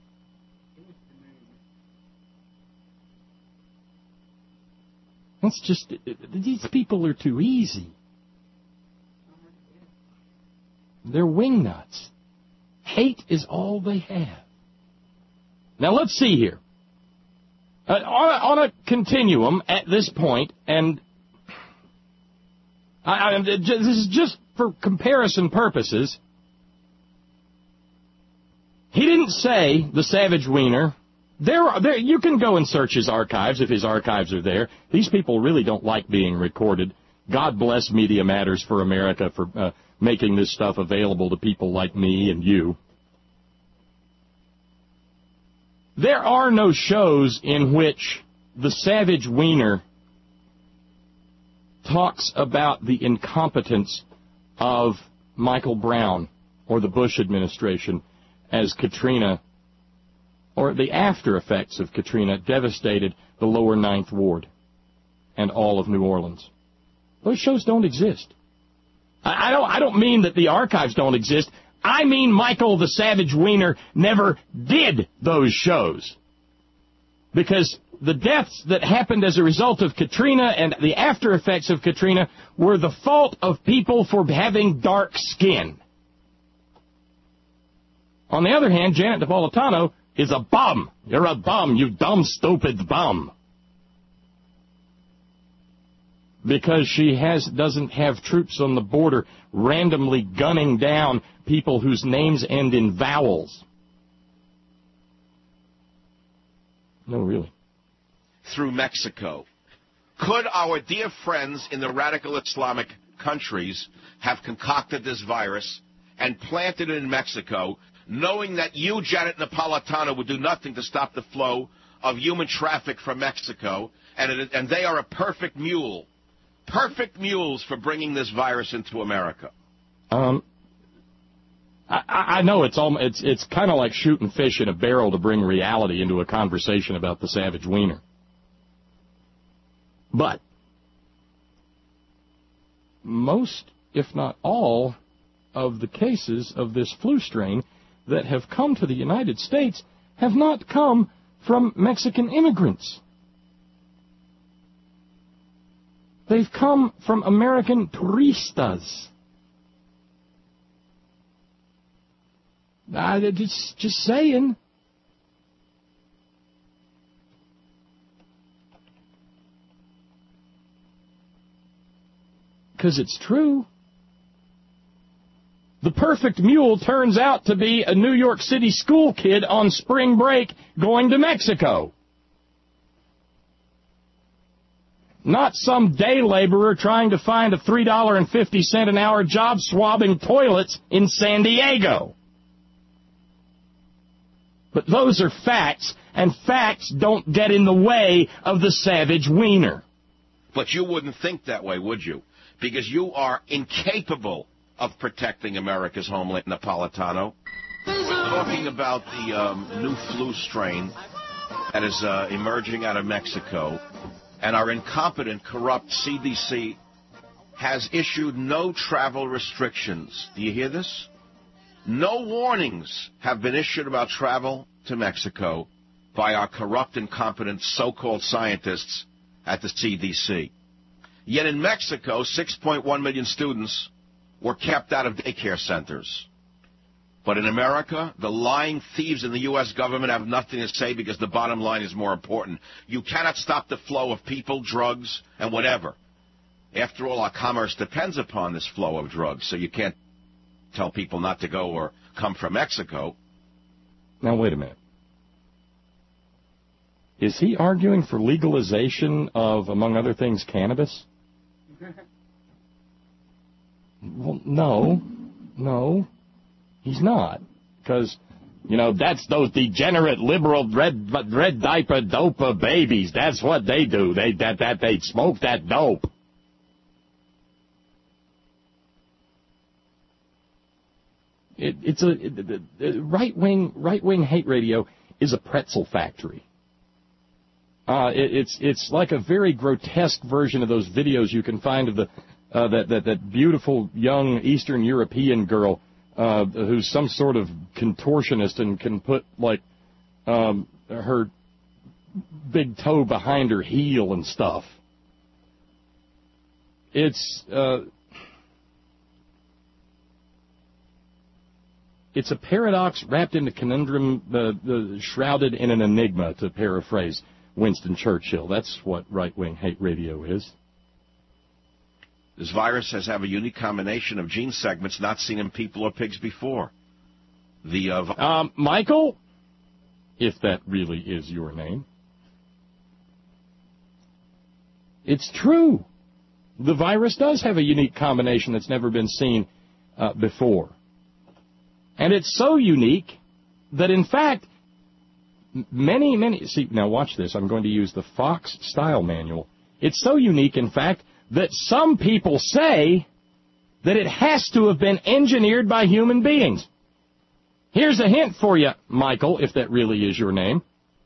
S2: That's just, these people are too easy. They're wingnuts. Hate is all they have. Now let's see here. On a continuum at this point, and this is just for comparison purposes, he didn't say the Savage Wiener. There, you can go and search his archives if his archives are there. These people really don't like being recorded. God bless Media Matters for America for making this stuff available to people like me and you. There are no shows in which the Savage Wiener talks about the incompetence of Michael Brown or the Bush administration as Katrina, or the after effects of Katrina, devastated the lower Ninth Ward and all of New Orleans. Those shows don't exist. I don't mean that the archives don't exist. I mean Michael the Savage Wiener never did those shows. Because the deaths that happened as a result of Katrina and the after effects of Katrina were the fault of people for having dark skin. On the other hand, Janet Napolitano is a bum. You're a bum, you dumb, stupid bum. Because she doesn't have troops on the border randomly gunning down people whose names end in vowels. No, really.
S10: Through Mexico. Could our dear friends in the radical Islamic countries have concocted this virus and planted it in Mexico, knowing that you, Janet Napolitano, would do nothing to stop the flow of human traffic from Mexico, and they are a perfect mule. Perfect mules for bringing this virus into America.
S2: I know it's kind of like shooting fish in a barrel to bring reality into a conversation about the Savage Wiener. But most, if not all, of the cases of this flu strain that have come to the United States have not come from Mexican immigrants. They've come from American turistas. Just saying. Because it's true. The perfect mule turns out to be a New York City school kid on spring break going to Mexico. Not some day laborer trying to find a $3.50 an hour job swabbing toilets in San Diego. But those are facts, and facts don't get in the way of the Savage Wiener.
S10: But you wouldn't think that way, would you? Because you are incapable of protecting America's homeland, Napolitano. Talking about the new flu strain that is emerging out of Mexico, and our incompetent, corrupt CDC has issued no travel restrictions. Do you hear this? No warnings have been issued about travel to Mexico by our corrupt, incompetent so-called scientists at the CDC. Yet in Mexico, 6.1 million students were kept out of daycare centers. But in America, the lying thieves in the U.S. government have nothing to say because the bottom line is more important. You cannot stop the flow of people, drugs, and whatever. After all, our commerce depends upon this flow of drugs, so you can't tell people not to go or come from Mexico.
S2: Now, wait a minute. Is he arguing for legalization of, among other things, cannabis? Well, no, he's not. Because, that's those degenerate liberal red diaper dope babies. That's what they do. They smoke that dope. It's a right-wing hate radio is a pretzel factory. It's like a very grotesque version of those videos you can find of the that beautiful young Eastern European girl who's some sort of contortionist and can put like her big toe behind her heel and stuff. It's a paradox wrapped in a conundrum, shrouded in an enigma, to paraphrase Winston Churchill. That's what right-wing hate radio is.
S10: This virus has a unique combination of gene segments not seen in people or pigs before.
S2: Michael, if that really is your name, it's true. The virus does have a unique combination that's never been seen before. And it's so unique that, in fact, many, see, now watch this. I'm going to use the Fox Style Manual. It's so unique, in fact, that some people say that it has to have been engineered by human beings. Here's a hint for you, Michael, if that really is your name.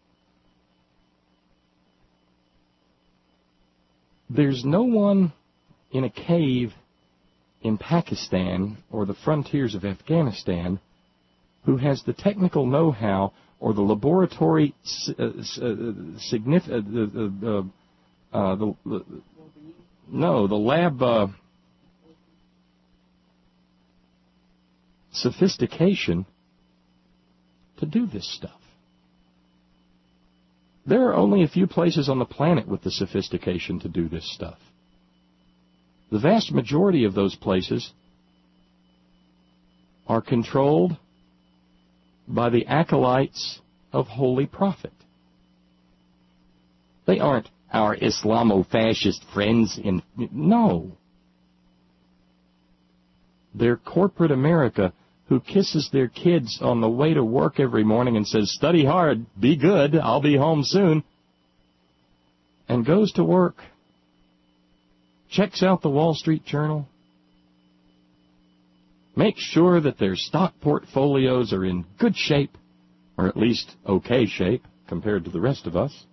S2: There's no one in a cave in Pakistan or the frontiers of Afghanistan who has the technical know-how or the laboratory lab sophistication to do this stuff. There are only a few places on the planet with the sophistication to do this stuff. The vast majority of those places are controlled by the acolytes of Holy Prophet. They aren't our Islamo-fascist friends no. They're corporate America who kisses their kids on the way to work every morning and says, study hard, be good, I'll be home soon, and goes to work, checks out the Wall Street Journal, makes sure that their stock portfolios are in good shape, or at least okay shape compared to the rest of us,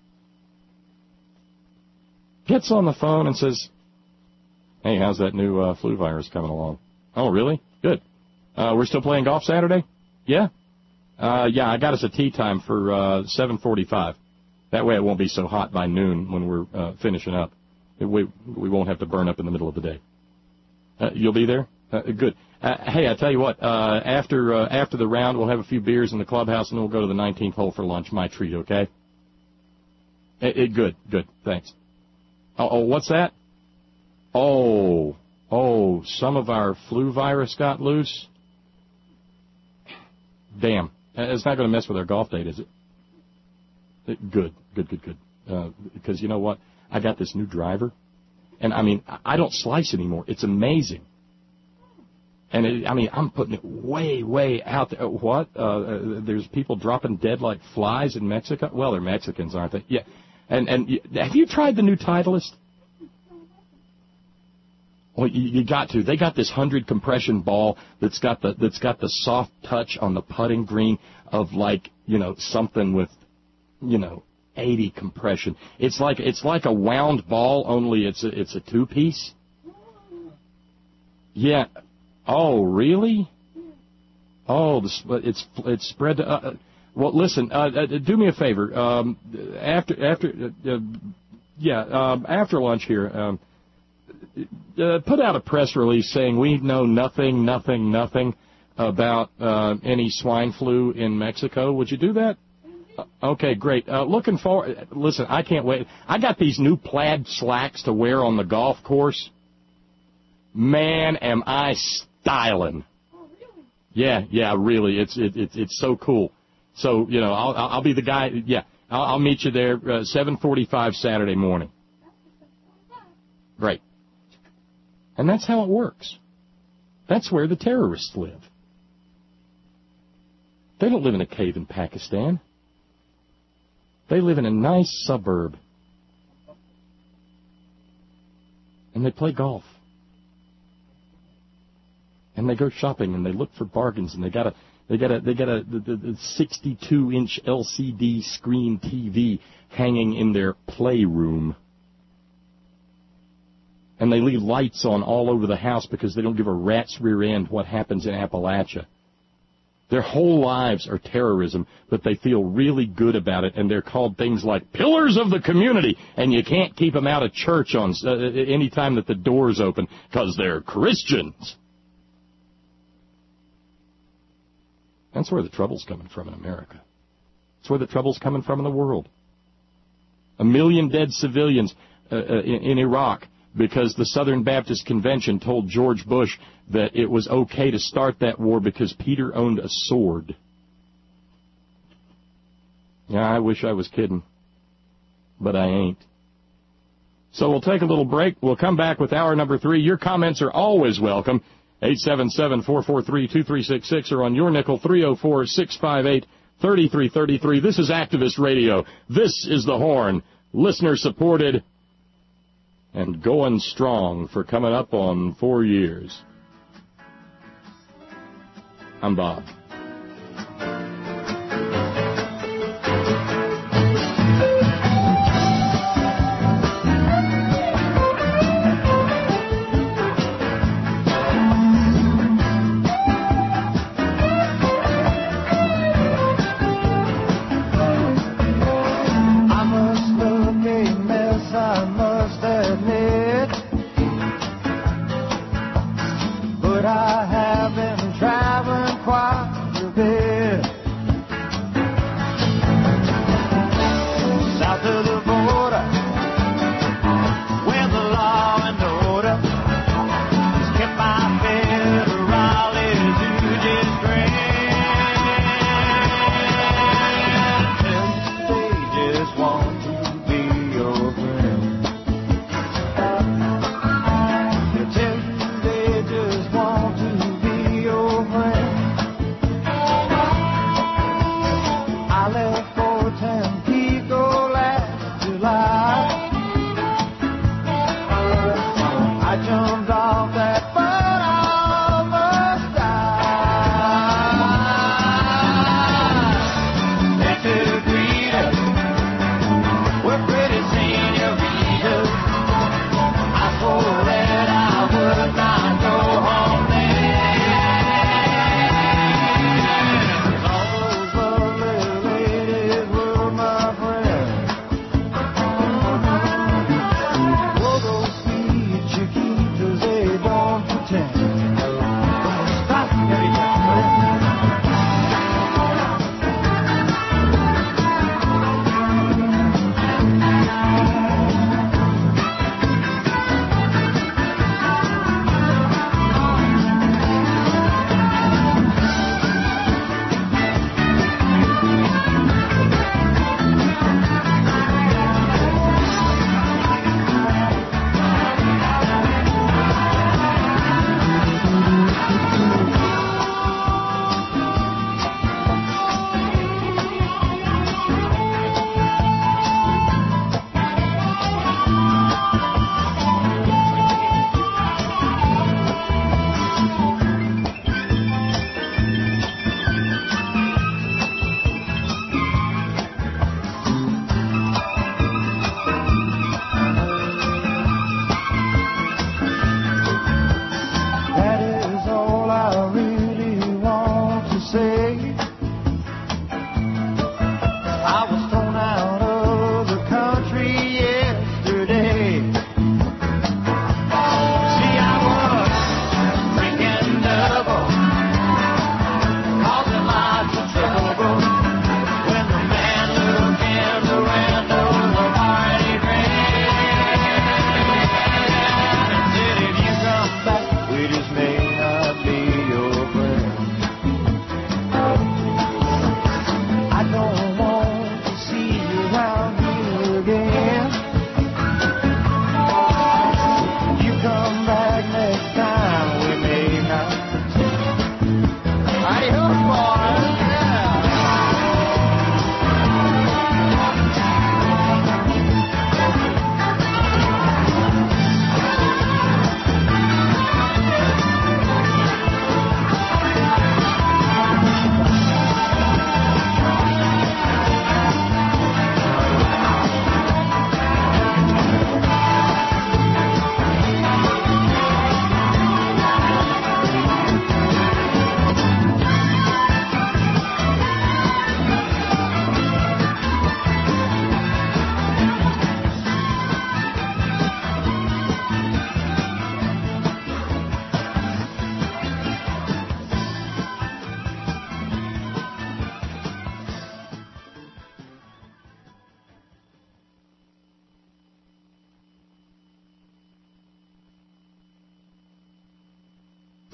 S2: gets on the phone and says, hey, how's that new flu virus coming along? Oh, really? Good. We're still playing golf Saturday? Yeah? Yeah, I got us a tee time for 7:45. That way it won't be so hot by noon when we're finishing up. We won't have to burn up in the middle of the day. You'll be there? Good. Hey, I tell you what, after the round, we'll have a few beers in the clubhouse, and then we'll go to the 19th hole for lunch. My treat, okay? Good. Thanks. Oh, what's that? Oh, some of our flu virus got loose? Damn. It's not going to mess with our golf date, is it? Good. Because you know what? I got this new driver, and, I mean, I don't slice anymore. It's amazing. And, I'm putting it way out there. What? There's people dropping dead like flies in Mexico? Well, they're Mexicans, aren't they? Yeah. And have you tried the new Titleist? Well, you got to. They got this 100 compression ball that's got the soft touch on the putting green of something with 80 compression. It's like a wound ball, only it's a two-piece. Yeah. Oh, really? Oh, it's spread to. Well, listen. Do me a favor. After lunch here. Put out a press release saying we know nothing about any swine flu in Mexico. Would you do that? Okay, great. Looking forward. Listen, I can't wait. I got these new plaid slacks to wear on the golf course. Man, am I styling. Yeah, really. It's so cool. So, I'll be the guy. Yeah, I'll meet you there 7:45 Saturday morning. Great. And that's how it works. That's where the terrorists live. They don't live in a cave in Pakistan. They live in a nice suburb. And they play golf. And they go shopping and they look for bargains, and they got a 62-inch LCD screen TV hanging in their playroom. And they leave lights on all over the house because they don't give a rat's rear end what happens in Appalachia. Their whole lives are terrorism, but they feel really good about it, and they're called things like pillars of the community, and you can't keep them out of church on any time that the door's open because they're Christians. That's where the trouble's coming from in America. That's where the trouble's coming from in the world. 1 million dead civilians in Iraq because the Southern Baptist Convention told George Bush that it was okay to start that war because Peter owned a sword. Yeah, I wish I was kidding, but I ain't. So we'll take a little break. We'll come back with hour number 3. Your comments are always welcome. 877-443-2366 or on your nickel 304-658-3333. This is Activist Radio. This is The Horn. Listener supported and going strong for coming up on 4 years. I'm Bob.
S11: I have been traveling quite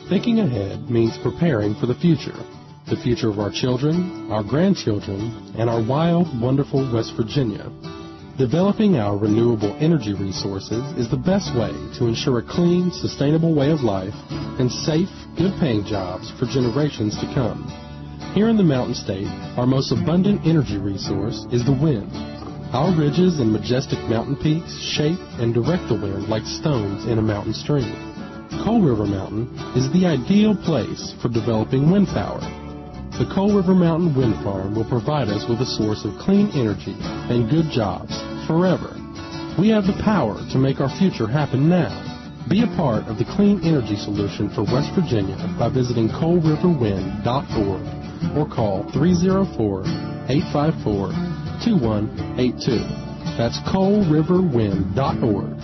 S11: Thinking ahead means preparing for the future of our children, our grandchildren, and our wild, wonderful West Virginia. Developing our renewable energy resources is the best way to ensure a clean, sustainable way of life and safe, good-paying jobs for generations to come. Here in the Mountain State, our most abundant energy resource is the wind. Our ridges and majestic mountain peaks shape and direct the wind like stones in a mountain stream. Coal River Mountain is the ideal place for developing wind power. The Coal River Mountain Wind Farm will provide us with a source of clean energy and good jobs forever. We have the power to make our future happen now. Be a part of the clean energy solution for West Virginia by visiting coalriverwind.org or call 304-854-2182. That's coalriverwind.org,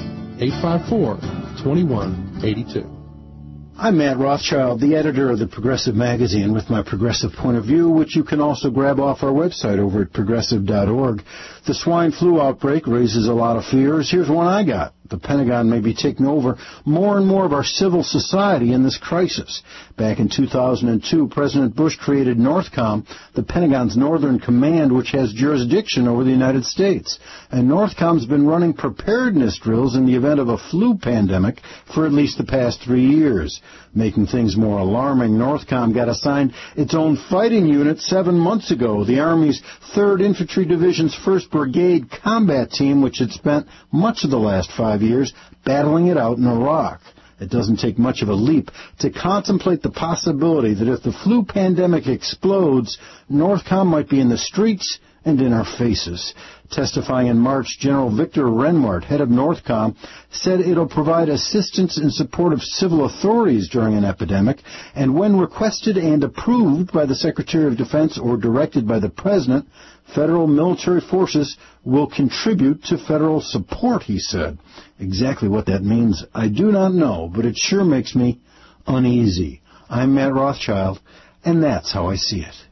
S11: 854-2182.
S12: I'm Matt Rothschild, the editor of the Progressive Magazine, with my progressive point of view, which you can also grab off our website over at progressive.org. The swine flu outbreak raises a lot of fears. Here's one I got. The Pentagon may be taking over more and more of our civil society in this crisis. Back in 2002, President Bush created NORTHCOM, the Pentagon's Northern Command, which has jurisdiction over the United States. And NORTHCOM's been running preparedness drills in the event of a flu pandemic for at least the past 3 years. Making things more alarming, NORTHCOM got assigned its own fighting unit 7 months ago, the Army's 3rd Infantry Division's 1st Brigade combat team, which had spent much of the last 5 years battling it out in Iraq. It doesn't take much of a leap to contemplate the possibility that if the flu pandemic explodes, NORTHCOM might be in the streets and in our faces. Testifying in March, General Victor Renwart, head of NORTHCOM, said it'll provide assistance in support of civil authorities during an epidemic, and when requested and approved by the Secretary of Defense or directed by the President, federal military forces will contribute to federal support, he said. Exactly what that means, I do not know, but it sure makes me uneasy. I'm Matt Rothschild, and that's how I see it.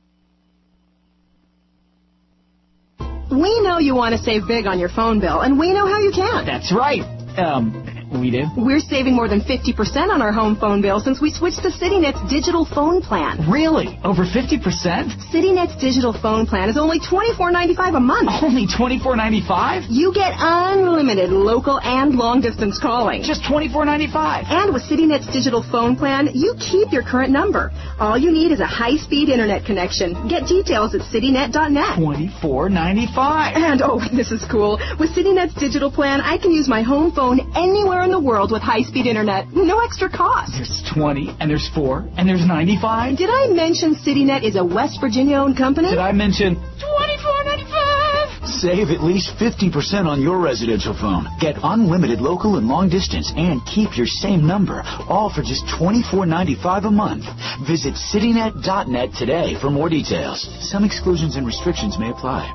S13: We know you want to save big on your phone bill, and we know how you can.
S14: That's right. We do.
S13: We're saving more than 50% on our home phone bill since we switched to CityNet's digital phone plan.
S14: Really? Over 50%?
S13: CityNet's digital phone plan is only $24.95 a month.
S14: Only $24.95?
S13: You get unlimited local and long-distance calling.
S14: Just $24.95.
S13: And with CityNet's digital phone plan, you keep your current number. All you need is a high-speed internet connection. Get details at citynet.net.
S14: $24.95.
S13: And, oh, this is cool. With CityNet's digital plan, I can use my home phone anywhere in the world with high-speed internet. No extra cost.
S14: There's 20, and there's 4, and there's 95.
S13: Did I mention CityNet is a West Virginia-owned company?
S14: Did I mention $24.95?
S15: Save at least 50% on your residential phone. Get unlimited local and long distance and keep your same number, all for just $24.95 a month. Visit citynet.net today for more details. Some exclusions and restrictions may apply.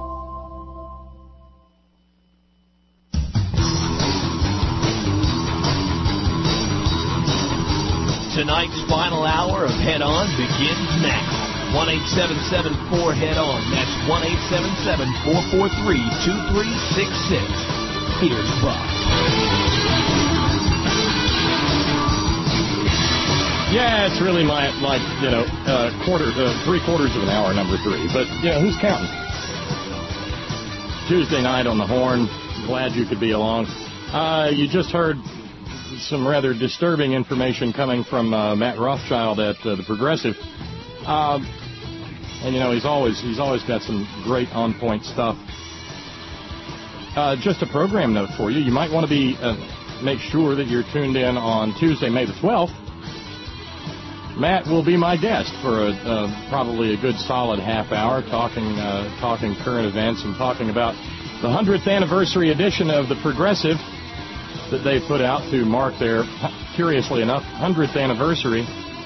S16: Tonight's final hour of Head On begins now. 1-877-4-HEAD-ON. That's 1-877-443-2366. Here's Buck.
S2: Yeah, it's really like 3/4 of an hour, number 3. But, who's counting? Tuesday night on the Horn. Glad you could be along. You just heard some rather disturbing information coming from Matt Rothschild at the Progressive, and he's always got some great on-point stuff. Just a program note for you: you might want to make sure that you're tuned in on Tuesday, May the 12th. Matt will be my guest for probably a good solid half hour, talking current events and talking about the 100th anniversary edition of the Progressive that they put out to mark their, curiously enough, 100th anniversary.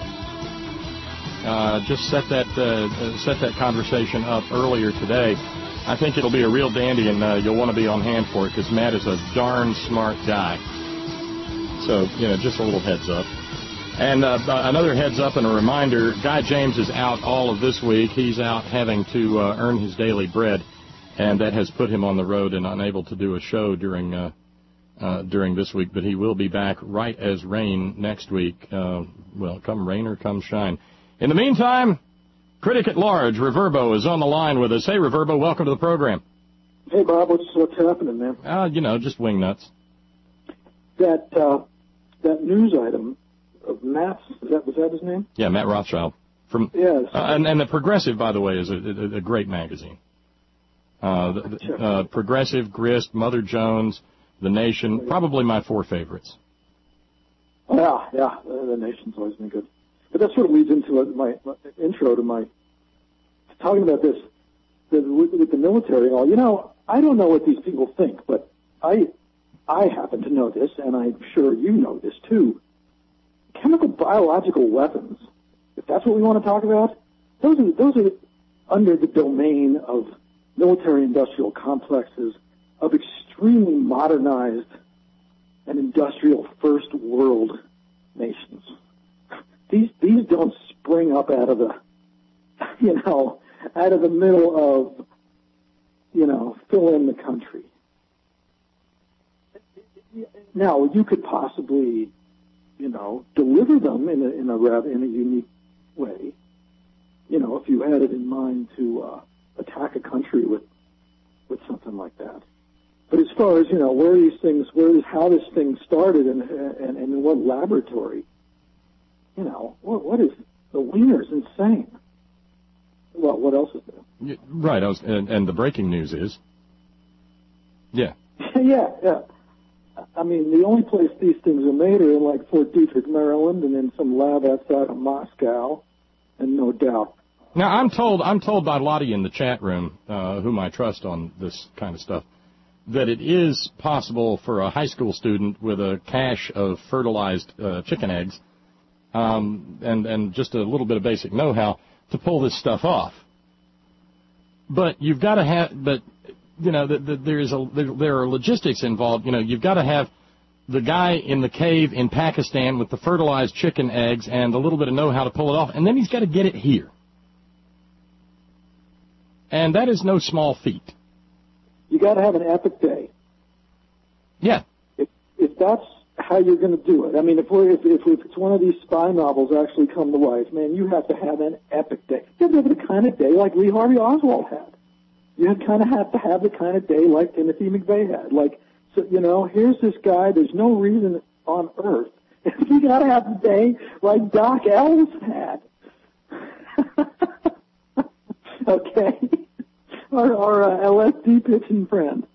S2: Just set that conversation up earlier today. I think it'll be a real dandy, and you'll want to be on hand for it because Matt is a darn smart guy. So, just a little heads up. And another heads up and a reminder, Guy James is out all of this week. He's out having to earn his daily bread, and that has put him on the road and unable to do a show during during this week, but he will be back right as rain next week. Well, come rain or come shine. In the meantime, critic at large, Reverbo, is on the line with us. Hey, Reverbo, welcome to the program.
S17: Hey, Bob, what's happening, man?
S2: Just wing nuts.
S17: That news item of Matt's, was that his name?
S2: Yeah, Matt Rothschild.
S17: Yes.
S2: And the Progressive, by the way, is a great magazine. Progressive, Grist, Mother Jones, The Nation, probably my 4 favorites.
S17: Yeah, The Nation's always been good. But that sort of leads into my intro to my talking about this with the military and all. You know, I don't know what these people think, but I happen to know this, and I'm sure you know this too. Chemical biological weapons, if that's what we want to talk about, those are under the domain of military-industrial complexes of extremely modernized and industrial first world nations. These don't spring up out of the middle of, fill in the country. Now, you could possibly, deliver them in a unique way, if you had it in mind to attack a country with something like that. But as far as, how this thing started and in what laboratory, what is, the wiener's insane. Well, what else is there?
S2: Right, and the breaking news is, yeah.
S17: Yeah. I mean, the only place these things are made are in, like, Fort Detrick, Maryland, and in some lab outside of Moscow, and no doubt.
S2: Now, I'm told by a lot of you in the chat room, whom I trust on this kind of stuff, that it is possible for a high school student with a cache of fertilized chicken eggs, and just a little bit of basic know-how to pull this stuff off. But you've got to have, there are logistics involved. You've got to have the guy in the cave in Pakistan with the fertilized chicken eggs and a little bit of know-how to pull it off, and then he's got to get it here. And that is no small feat.
S17: You got to have an epic day.
S2: Yeah.
S17: If that's how you're going to do it. I mean, if it's one of these spy novels actually come to life, man, you have to have an epic day. You have to have the kind of day like Lee Harvey Oswald had. You kind of have to have the kind of day like Timothy McVeigh had. Like, so, here's this guy. There's no reason on earth. You got to have a day like Doc Ellis had. Okay. Our LSD pitching friend.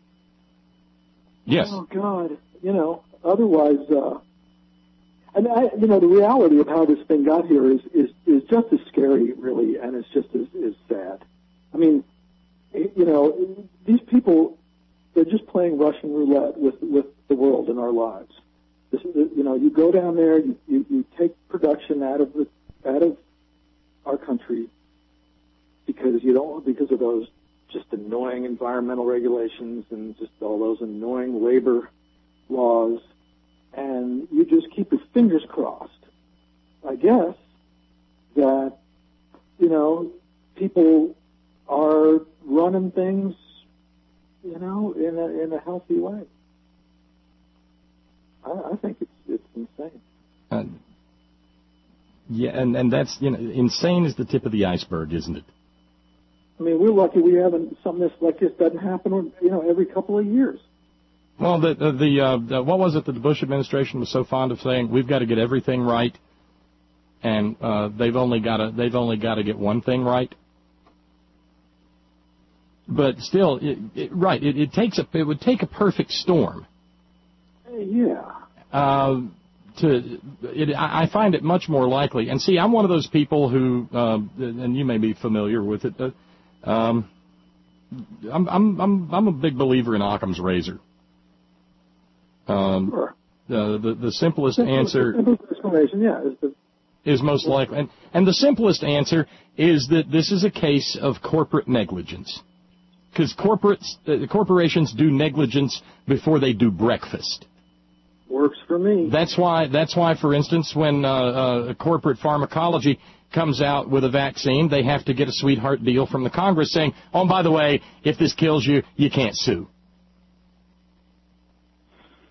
S2: Yes.
S17: Oh, God. Otherwise, and the reality of how this thing got here is just as scary, really, and it's just as sad. I mean, these people, they're just playing Russian roulette with the world and our lives. You go down there, you take production out of our country because of those just annoying environmental regulations and just all those annoying labor laws, and you just keep your fingers crossed, I guess, that, people are running things, in a healthy way. I think it's insane.
S2: Yeah, and that's, insane is the tip of the iceberg, isn't it?
S17: I mean, we're lucky we haven't, something like this doesn't happen, every couple of years.
S2: Well, what was it that the Bush administration was so fond of saying? We've got to get everything right, and they've only got to get one thing right. But still, it would take a perfect storm.
S17: Yeah.
S2: I find it much more likely. And see, I'm one of those people who, and you may be familiar with it. I'm a big believer in Occam's razor.
S17: Sure.
S2: The simplest answer is most likely, and the simplest answer is that this is a case of corporate negligence, because corporations do negligence before they do breakfast.
S17: Works for me.
S2: That's why, for instance, when corporate pharmacology comes out with a vaccine, they have to get a sweetheart deal from the Congress saying, oh, and by the way, if this kills you, you can't sue.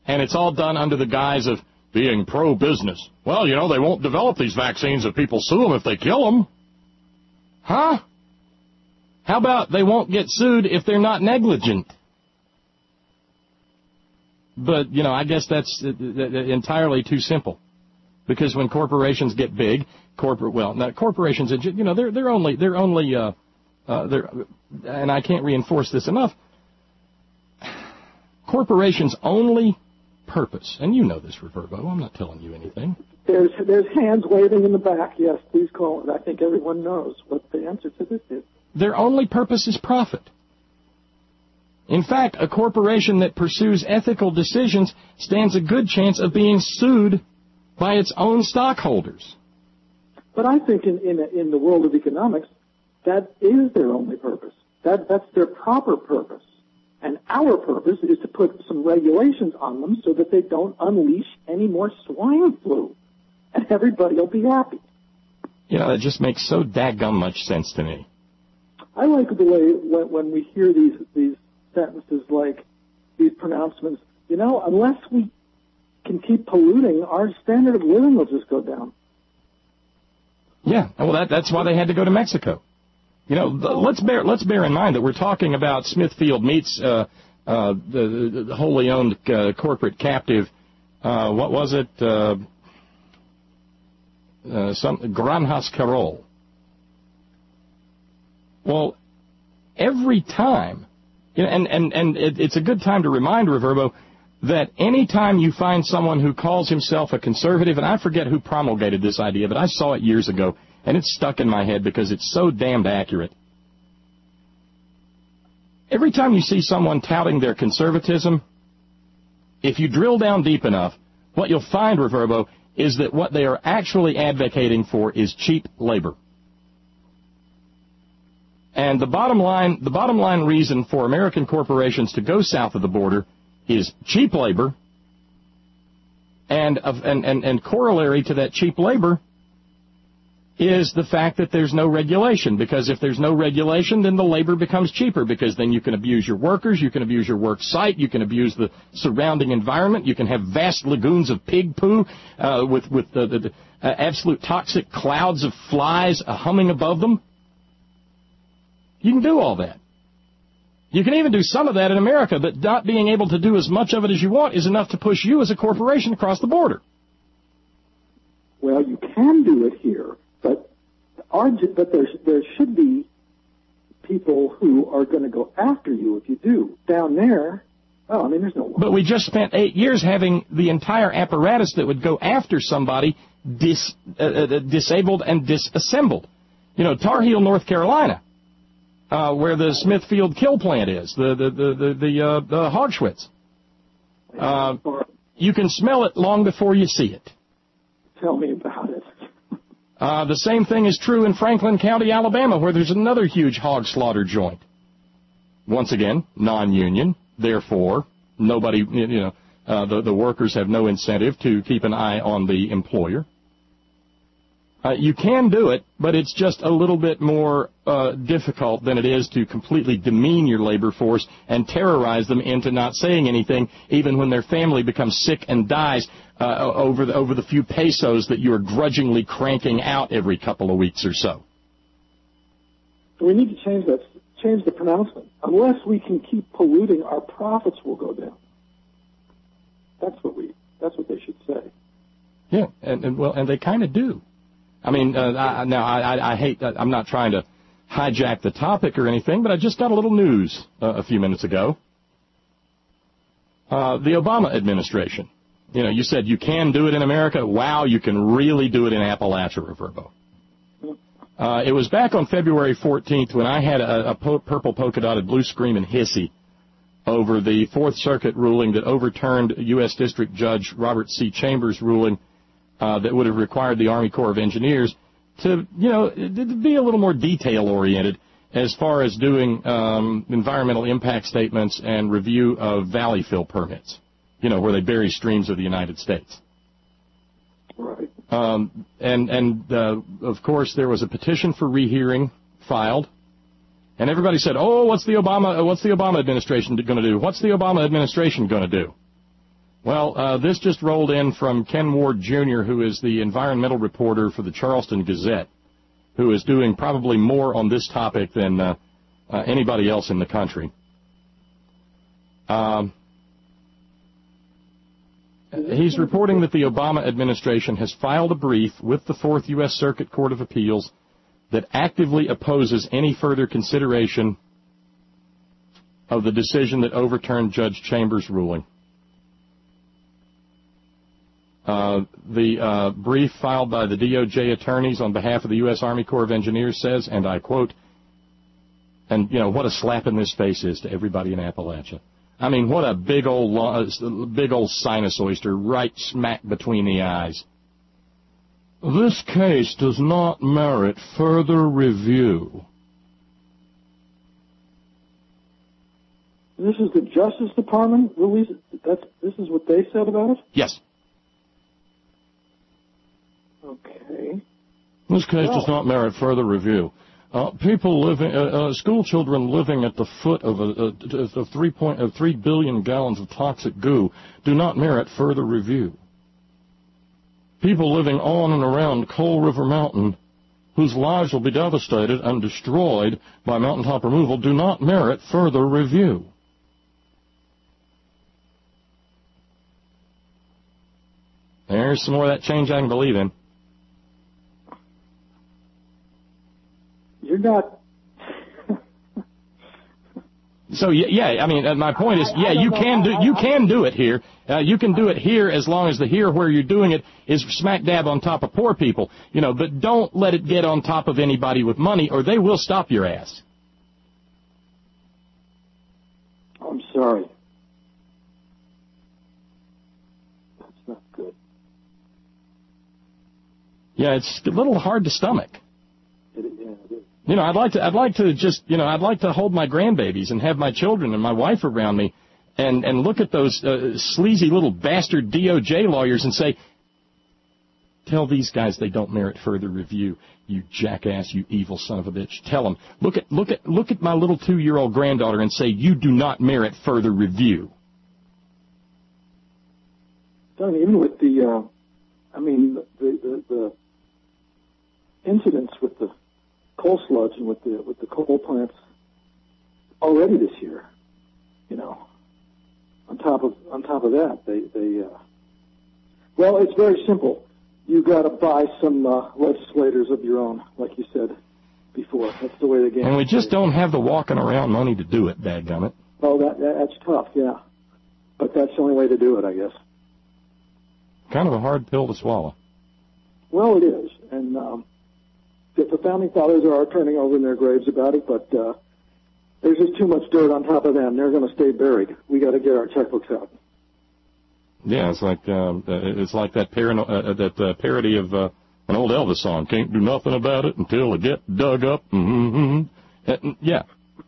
S2: And it's all done under the guise of being pro-business. Well, you know, they won't develop these vaccines if people sue them if they kill them. Huh? How about they won't get sued if they're not negligent? But, you know, I guess that's entirely too simple. Because when corporations get big, corporations, you know, they're only, and I can't reinforce this enough, corporations' only purpose, and you know this, Reverbo, I'm not telling you anything.
S17: There's hands waving in the back. Yes, please call it. I think everyone knows what the answer to this is.
S2: Their only purpose is profit. In fact, a corporation that pursues ethical decisions stands a good chance of being sued by its own stockholders.
S17: But I think in the world of economics, that is their only purpose. That's their proper purpose. And our purpose is to put some regulations on them so that they don't unleash any more swine flu. And everybody will be happy.
S2: You know, that just makes so daggum much sense to me.
S17: I like the way when we hear these sentences like these pronouncements, you know, unless we can keep polluting, our standard of living will just go down.
S2: Yeah, well, that's why they had to go to Mexico. You know, let's bear in mind that we're talking about Smithfield Meats, the wholly owned corporate captive. What was it? Granjas Carol. Well, every time, you know, and it's a good time to remind Reverbo that any time you find someone who calls himself a conservative, and I forget who promulgated this idea, but I saw it years ago, and it's stuck in my head because it's so damned accurate. Every time you see someone touting their conservatism, if you drill down deep enough, what you'll find, Reverbo, is that what they are actually advocating for is cheap labor. And the bottom line reason for American corporations to go south of the border is cheap labor, and corollary to that cheap labor is the fact that there's no regulation, because if there's no regulation, then the labor becomes cheaper, because then you can abuse your workers, you can abuse your work site, you can abuse the surrounding environment, you can have vast lagoons of pig poo with the absolute toxic clouds of flies humming above them. You can do all that. You can even do some of that in America, but not being able to do as much of it as you want is enough to push you as a corporation across the border.
S17: Well, you can do it here, but there should be people who are going to go after you if you do. Down there, oh, I mean, there's no way.
S2: But we just spent 8 years having the entire apparatus that would go after somebody disabled and disassembled. You know, Tar Heel, North Carolina. Where the Smithfield kill plant is, the Hogschwitz. You can smell it long before you see it.
S17: Tell me about it.
S2: The same thing is true in Franklin County, Alabama, where there's another huge hog slaughter joint. Once again, non-union, therefore, nobody, you know, the workers have no incentive to keep an eye on the employer. You can do it, but it's just a little bit more difficult than it is to completely demean your labor force and terrorize them into not saying anything, even when their family becomes sick and dies over the few pesos that you are grudgingly cranking out every couple of weeks or so.
S17: We need to change the pronouncement. Unless we can keep polluting, our profits will go down. That's what they should say.
S2: Yeah, and they kind of do. I mean, I hate that. I'm not trying to hijack the topic or anything, but I just got a little news a few minutes ago. The Obama administration. You know, you said you can do it in America. Wow, you can really do it in Appalachia, Reverbo. It was back on February 14th when I had a purple polka-dotted blue screaming hissy over the Fourth Circuit ruling that overturned U.S. District Judge Robert C. Chambers' ruling that would have required the Army Corps of Engineers to, you know, to be a little more detail-oriented as far as doing environmental impact statements and review of valley fill permits, you know, where they bury streams of the United States.
S17: Right.
S2: Of course, there was a petition for rehearing filed, and everybody said, "Oh, what's the Obama administration going to do? What's the Obama administration going to do?" Well, this just rolled in from Ken Ward Jr., who is the environmental reporter for the Charleston Gazette, who is doing probably more on this topic than anybody else in the country. He's reporting that the Obama administration has filed a brief with the Fourth U.S. Circuit Court of Appeals that actively opposes any further consideration of the decision that overturned Judge Chambers' ruling. The brief filed by the DOJ attorneys on behalf of the U.S. Army Corps of Engineers says, and I quote, and, you know, what a slap in this face is to everybody in Appalachia. I mean, what a big old sinus oyster right smack between the eyes. This case does not merit further review.
S17: This is the Justice Department release. This is what they said about it?
S2: Yes.
S17: Okay.
S2: This case does not merit further review. People living, school children living at the foot of 3 billion gallons of toxic goo do not merit further review. People living on and around Coal River Mountain, whose lives will be devastated and destroyed by mountaintop removal, do not merit further review. There's some more of that change I can believe in.
S17: You're not.
S2: So yeah, I mean, my point is, yeah, you can do it here. You can do it here as long as the here where you're doing it is smack dab on top of poor people, you know. But don't let it get on top of anybody with money, or they will stop your ass.
S17: I'm sorry. That's not good.
S2: Yeah, it's a little hard to stomach.
S17: It is.
S2: You know, I'd like to hold my grandbabies and have my children and my wife around me and look at those sleazy little bastard DOJ lawyers and say, tell these guys they don't merit further review, you jackass, you evil son of a bitch. Tell them, look at my little 2-year-old granddaughter and say, you do not merit further review.
S17: Even with the incidents with the coal sludge and with the coal plants already this year, you know. On top of that, well, it's very simple. You got to buy some legislators of your own, like you said before. That's the way the game.
S2: And we just don't have the walking around money to do it, dadgummit.
S17: Oh, that's tough, yeah. But that's the only way to do it, I guess.
S2: Kind of a hard pill to swallow.
S17: Well, it is, and the founding fathers are turning over in their graves about it, but there's just too much dirt on top of them. They're going to stay buried. We got to get our checkbooks out.
S2: Yeah, it's like that parody of an old Elvis song. Can't do nothing about it until I get dug up. Yeah.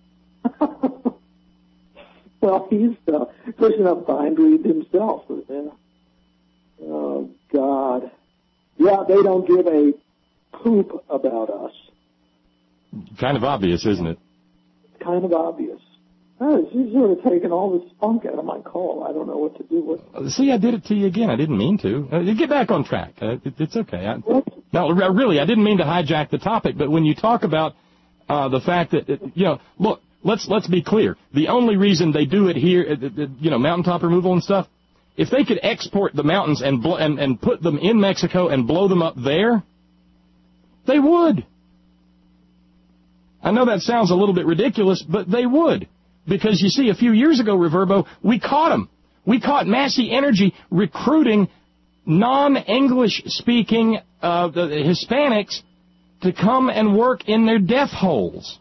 S17: Well, he's pushing up bindweed himself. Yeah. Oh God. Yeah, they don't give a poop about us.
S2: Kind of obvious, isn't it?
S17: Kind of obvious. She's sort of taken all the spunk out of my call. I don't know what to do with it.
S2: See, I did it to you again. I didn't mean to. Get back on track. It's okay. No, really, I didn't mean to hijack the topic, but when you talk about the fact that, you know, look, let's be clear. The only reason they do it here, you know, mountaintop removal and stuff, if they could export the mountains and put them in Mexico and blow them up there, they would. I know that sounds a little bit ridiculous, but they would. Because, you see, a few years ago, Reverbo, we caught them. We caught Massey Energy recruiting non-English-speaking Hispanics to come and work in their death holes.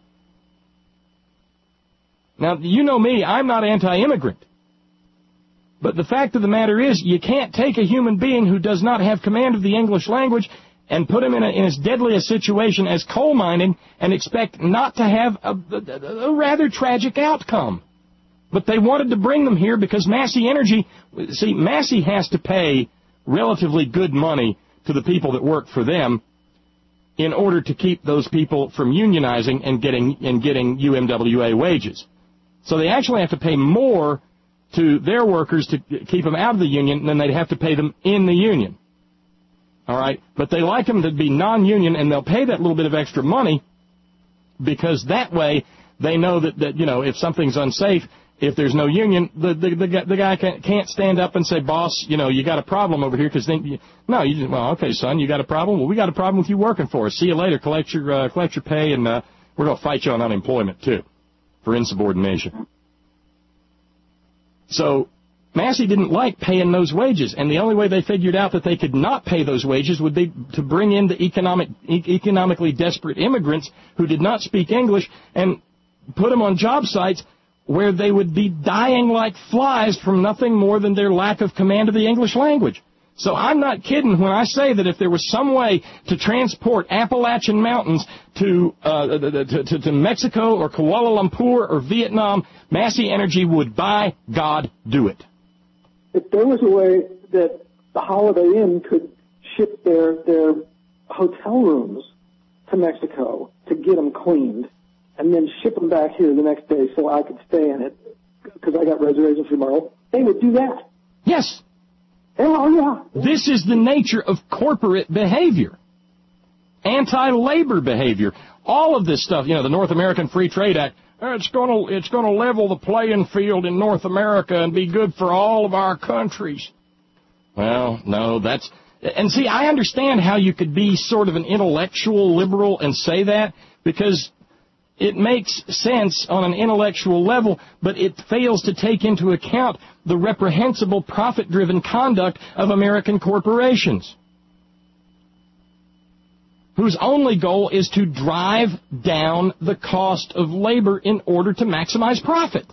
S2: Now, you know me, I'm not anti-immigrant. But the fact of the matter is, you can't take a human being who does not have command of the English language and put him in as deadly a situation as coal mining and expect not to have a rather tragic outcome. But they wanted to bring them here because Massey Energy, see, Massey has to pay relatively good money to the people that work for them in order to keep those people from unionizing and getting UMWA wages. So they actually have to pay more to their workers to keep them out of the union, and then they'd have to pay them in the union. All right? But they like them to be non-union, and they'll pay that little bit of extra money because that way they know that if something's unsafe, if there's no union, the guy can't stand up and say, boss, you got a problem over here, because then, okay, son, you got a problem? Well, we got a problem with you working for us. See you later. Collect your pay, and we're going to fight you on unemployment, too, for insubordination. So Massey didn't like paying those wages, and the only way they figured out that they could not pay those wages would be to bring in the economically desperate immigrants who did not speak English and put them on job sites where they would be dying like flies from nothing more than their lack of command of the English language. So I'm not kidding when I say that if there was some way to transport Appalachian Mountains to Mexico or Kuala Lumpur or Vietnam, Massey Energy would, by God, do it.
S17: If there was a way that the Holiday Inn could ship their hotel rooms to Mexico to get them cleaned, and then ship them back here the next day so I could stay in it because I got reservations tomorrow, they would do that.
S2: Yes.
S17: Oh, yeah.
S2: This is the nature of corporate behavior, anti-labor behavior. All of this stuff, the North American Free Trade Act, it's going to level the playing field in North America and be good for all of our countries. Well, no, and see, I understand how you could be sort of an intellectual liberal and say that, because it makes sense on an intellectual level, but it fails to take into account the reprehensible profit-driven conduct of American corporations, whose only goal is to drive down the cost of labor in order to maximize profit.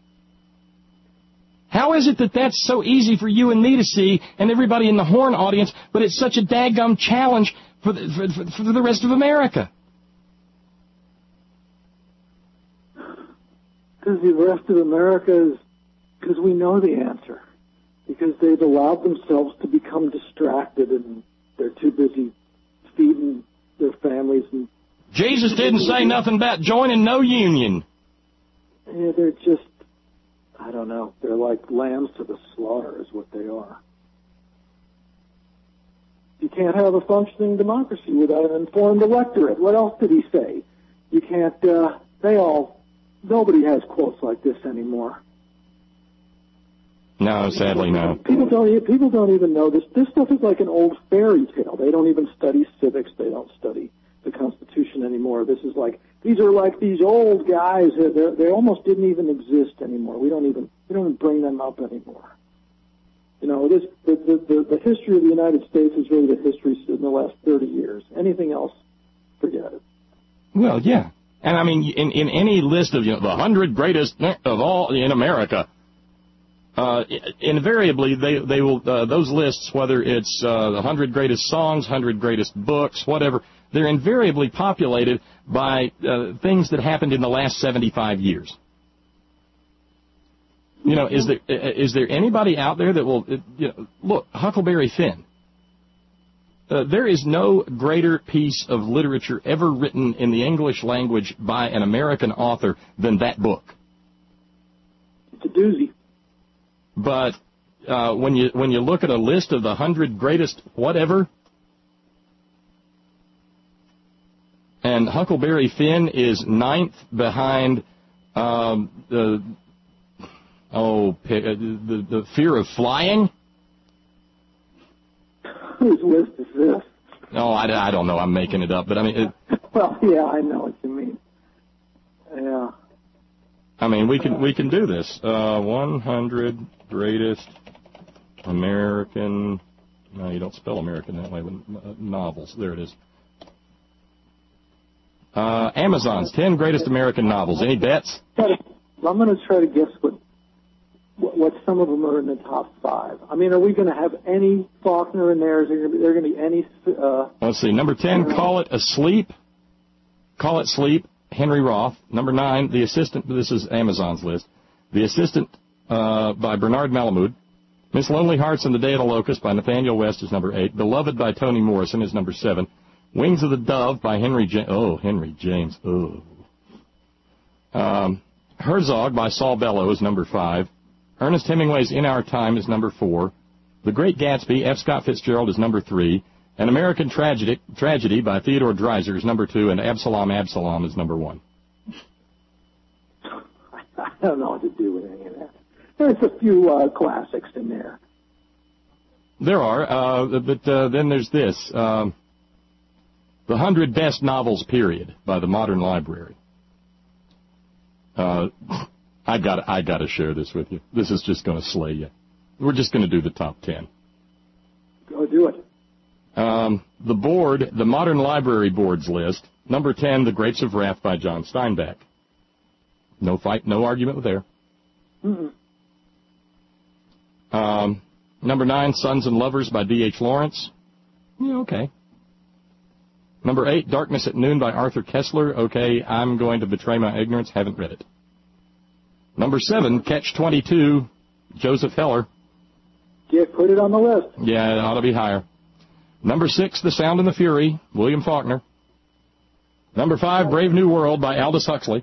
S2: How is it that that's so easy for you and me to see and everybody in the Horn audience, but it's such a daggum challenge for the rest of America?
S17: Because the rest of America is, because we know the answer. Because they've allowed themselves to become distracted and they're too busy feeding their families. And
S2: Jesus didn't say nothing about joining no union.
S17: Yeah, they're just, I don't know, they're like lambs to the slaughter is what they are. You can't have a functioning democracy without an informed electorate. What else did he say? You can't, nobody has quotes like this anymore.
S2: No, sadly, no.
S17: People don't even know this. This stuff is like an old fairy tale. They don't even study civics. They don't study the Constitution anymore. This is like, these are like these old guys. They almost didn't even exist anymore. We don't even bring them up anymore. The history of the United States is really the history in the last 30 years. Anything else, forget it.
S2: Well, yeah. And I mean, in any list of the 100 greatest of all in America, invariably they will those lists, whether it's the 100 greatest songs, 100 greatest books, whatever, they're invariably populated by things that happened in the last 75 years. Is there anybody out there that will look, Huckleberry Finn? There is no greater piece of literature ever written in the English language by an American author than that book.
S17: It's a doozy.
S2: But when you look at a list of the 100 greatest whatever, and Huckleberry Finn is 9th behind the Fear of Flying.
S17: Whose list is this?
S2: Oh, I don't know. I'm making it up, but I mean.
S17: Well, yeah, I know what you mean. Yeah.
S2: I mean, we can do this. 100 greatest American. No, you don't spell American that way. Novels. There it is. Amazon's 10 greatest American novels. Any bets?
S17: I'm going to try to guess what some of them are in the top 5. I mean, are we going to have any Faulkner in there? Is there going to be any?
S2: Let's see. Number 10, Call It Asleep. Call It Sleep, Henry Roth. Number 9, The Assistant. This is Amazon's list. The Assistant by Bernard Malamud. Miss Lonely Hearts and the Day of the Locust by Nathaniel West is number 8. Beloved by Toni Morrison is number 7. Wings of the Dove by Henry James. Oh, Henry James. Oh. Herzog by Saul Bellow is number 5. Ernest Hemingway's In Our Time is number 4. The Great Gatsby, F. Scott Fitzgerald, is number 3. An American Tragedy by Theodore Dreiser is number 2, and Absalom, Absalom is number 1.
S17: I don't know what to do with any of that. There's a few classics in there.
S2: There are, but then there's this, The 100 Best Novels, period, by the Modern Library. I gotta share this with you. This is just gonna slay you. We're just gonna do the top 10.
S17: Go do it.
S2: The Modern Library Board's list. Number 10, The Grapes of Wrath by John Steinbeck. No fight, no argument there.
S17: Mm-hmm.
S2: Number 9, Sons and Lovers by D.H. Lawrence. Yeah, okay. Number 8, Darkness at Noon by Arthur Kessler. Okay, I'm going to betray my ignorance. Haven't read it. Number 7, Catch-22, Joseph Heller.
S17: Yeah, put it on the list.
S2: Yeah, it ought to be higher. Number 6, The Sound and the Fury, William Faulkner. Number 5, Brave New World by Aldous Huxley.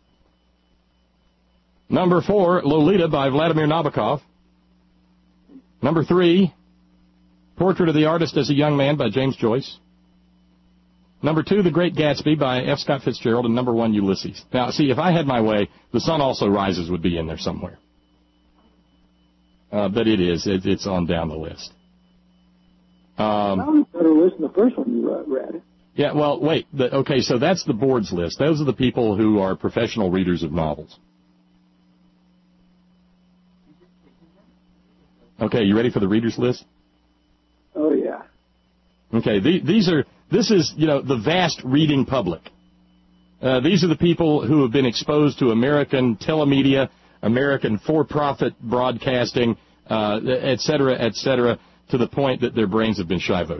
S2: Number 4, Lolita by Vladimir Nabokov. Number 3, Portrait of the Artist as a Young Man by James Joyce. Number 2, The Great Gatsby by F. Scott Fitzgerald. And number 1, Ulysses. Now, see, if I had my way, The Sun Also Rises would be in there somewhere. But it is. It's on down the list.
S17: That was a better list than the first one you read.
S2: Yeah, well, wait. Okay, so that's the board's list. Those are the people who are professional readers of novels. Okay, you ready for the readers list?
S17: Oh, yeah.
S2: Okay, this is, the vast reading public. These are the people who have been exposed to American telemedia, American for-profit broadcasting, et cetera, to the point that their brains have been shivoed.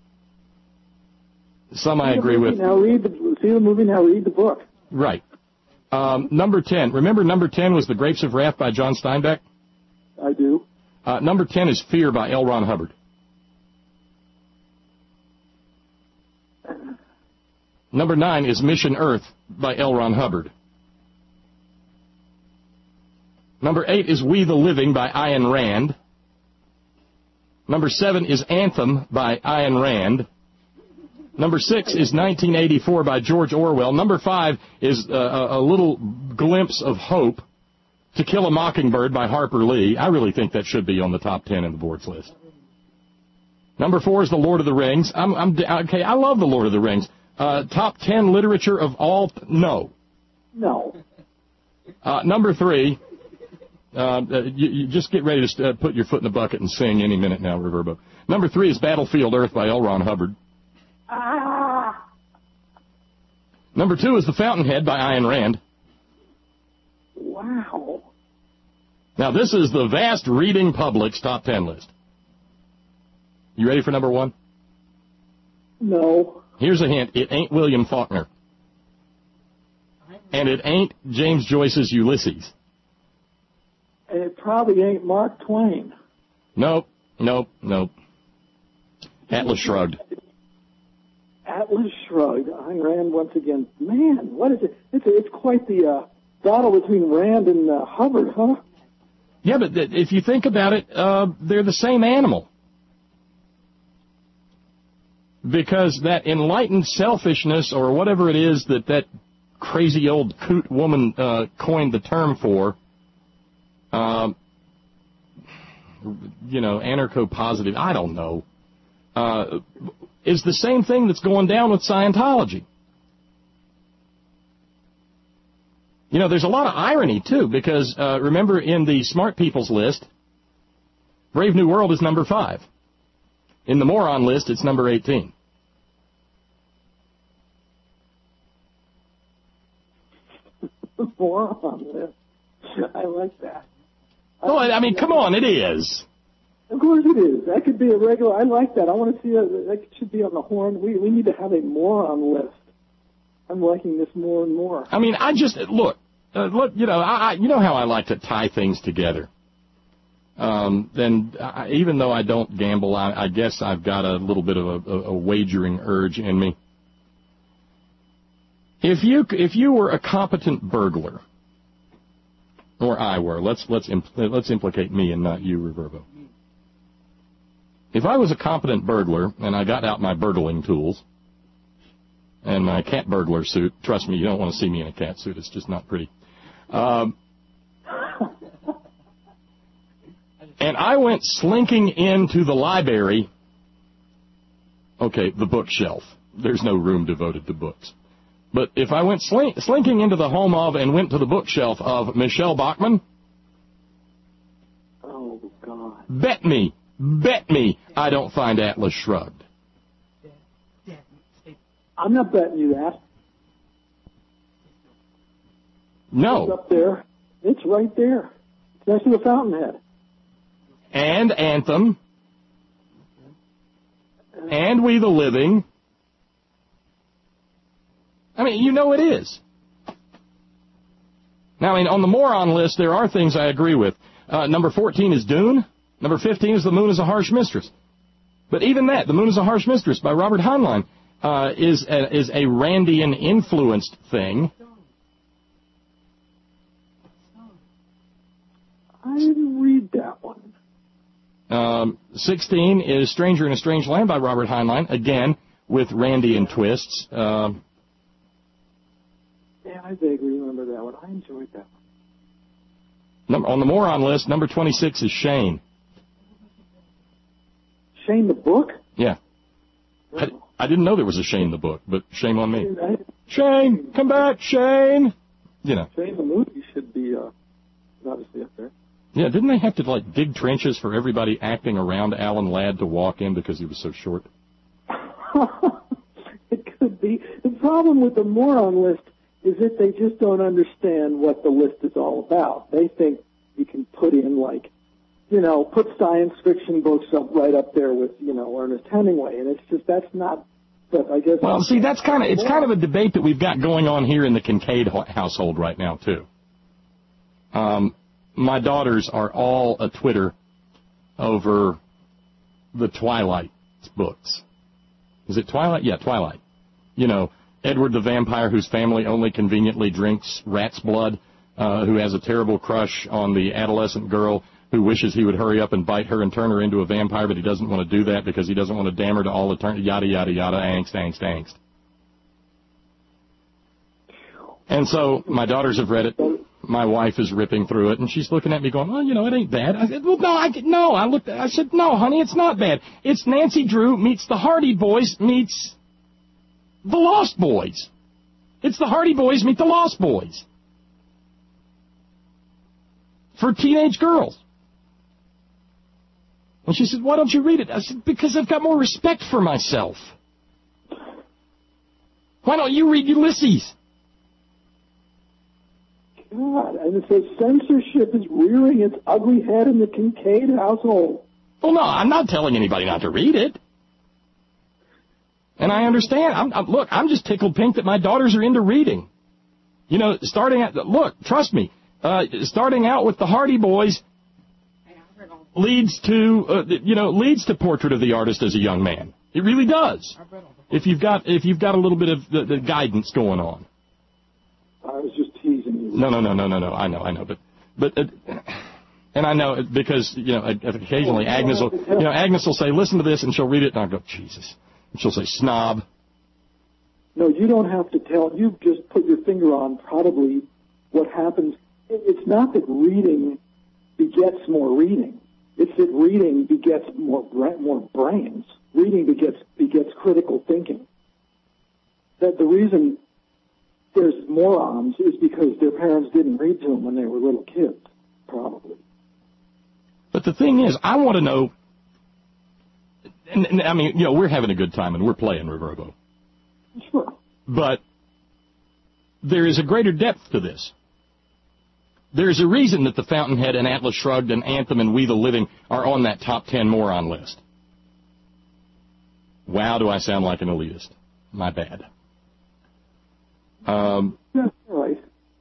S2: Some I agree with.
S17: See the movie, now read the book.
S2: Right. Number 10. Remember number 10 was The Grapes of Wrath by John Steinbeck?
S17: I do.
S2: Number 10 is Fear by L. Ron Hubbard. Number 9 is Mission Earth by L. Ron Hubbard. Number 8 is We the Living by Ayn Rand. Number 7 is Anthem by Ayn Rand. Number 6 is 1984 by George Orwell. Number 5 is a little glimpse of hope, To Kill a Mockingbird by Harper Lee. I really think that should be on the top 10 in the board's list. Number 4 is The Lord of the Rings. Okay, I love The Lord of the Rings. Top 10 literature of all... No.
S17: No.
S2: Number 3... you just get ready to put your foot in the bucket and sing any minute now, Reverbo. Number 3 is Battlefield Earth by L. Ron Hubbard. Number 2 is The Fountainhead by Ayn Rand.
S17: Wow.
S2: Now, this is the vast reading public's top 10 list. You ready for number 1?
S17: No.
S2: Here's a hint. It ain't William Faulkner. And it ain't James Joyce's Ulysses.
S17: And it probably ain't Mark Twain.
S2: Nope. Atlas Shrugged.
S17: Atlas Shrugged. Ayn Rand once again. Man, what is it? It's quite the battle between Rand and Hubbard, huh?
S2: Yeah, but if you think about it, they're the same animal. Because that enlightened selfishness, or whatever it is that crazy old coot woman coined the term for, anarcho-positive, I don't know, is the same thing that's going down with Scientology. There's a lot of irony, too, because remember in the smart people's list, Brave New World is number 5. In the moron list, it's number 18.
S17: Moron list. I like that.
S2: Well, I mean, come on, it is.
S17: Of course it is. That could be a regular. I like that. I want to see that should be on the horn. We need to have a moron list. I'm liking this more and more.
S2: I mean, look, you know how I like to tie things together. Even though I don't gamble, I guess I've got a little bit of a wagering urge in me. If you were a competent burglar, or I were. Let's implicate me and not you, Reverbo. If I was a competent burglar and I got out my burgling tools and my cat burglar suit, trust me, you don't want to see me in a cat suit. It's just not pretty. And I went slinking into the library. Okay, the bookshelf. There's no room devoted to books. But if I went slinking into the home of and went to the bookshelf of Michelle Bachmann,
S17: oh, God.
S2: Bet me, I don't find Atlas Shrugged.
S17: I'm not betting you that.
S2: No.
S17: It's up there. It's right there. It's next to the Fountainhead.
S2: And Anthem. And We the Living. I mean, you know it is. Now, I mean, on the moron list, there are things I agree with. Number 14 is Dune. Number 15 is The Moon is a Harsh Mistress. But even that, The Moon is a Harsh Mistress by Robert Heinlein, is a Randian-influenced thing.
S17: I didn't read that one.
S2: 16 is Stranger in a Strange Land by Robert Heinlein, again, with Randian twists.
S17: Yeah, I vaguely remember that one. I enjoyed that one.
S2: On the moron list, number 26 is Shane.
S17: Shane the book?
S2: Yeah. I didn't know there was a Shane the book, but shame on me. Shane, come back, Shane! You know.
S17: Shane the movie should be obviously up there.
S2: Yeah, didn't they have to, like, dig trenches for everybody acting around Alan Ladd to walk in because he was so short?
S17: It could be. The problem with the moron list is that they just don't understand what the list is all about. They think you can put in, like, you know, put science fiction books right up there with, you know, Ernest Hemingway, and it's just, that's not, but I guess...
S2: Well, see, it's kind of a debate that we've got going on here in the Kincaid household right now, too. My daughters are all a Twitter over the Twilight books. Is it Twilight? Yeah, Twilight. You know, Edward the vampire whose family only conveniently drinks rat's blood, who has a terrible crush on the adolescent girl who wishes he would hurry up and bite her and turn her into a vampire, but he doesn't want to do that because he doesn't want to damn her to all eternity, yada, yada, yada, angst. And so my daughters have read it. My wife is ripping through it, and she's looking at me going, well, you know, it ain't bad. I said, well, no, I said, no, honey, it's not bad. It's Nancy Drew meets the Hardy Boys meets the Lost Boys. It's the Hardy Boys meet the Lost Boys. For teenage girls. And she said, why don't you read it? I said, because I've got more respect for myself. Why don't you read Ulysses?
S17: God, and it says censorship is rearing its ugly head in the Kincaid household.
S2: Well, no, I'm not telling anybody not to read it. And I understand. Look, I'm just tickled pink that my daughters are into reading. You know, trust me, starting out with the Hardy Boys leads to Portrait of the Artist as a Young Man. It really does. If you've got a little bit of the guidance going on.
S17: I was just teasing you.
S2: No. I know, but and I know because, you know, occasionally Agnes will say, listen to this, and she'll read it, and I'll go, Jesus. And she'll say, snob.
S17: No, you don't have to tell. You just put your finger on probably what happens. It's not that reading begets more reading. It's that reading begets more brains. Reading begets critical thinking. That the reason there's morons is because their parents didn't read to them when they were little kids, probably.
S2: But the thing is, I want to know, and I mean, you know, we're having a good time and we're playing Reverbo.
S17: Sure.
S2: But there is a greater depth to this. There's a reason that the Fountainhead and Atlas Shrugged and Anthem and We the Living are on that top 10 moron list. Wow, do I sound like an elitist. My bad.
S17: That's right.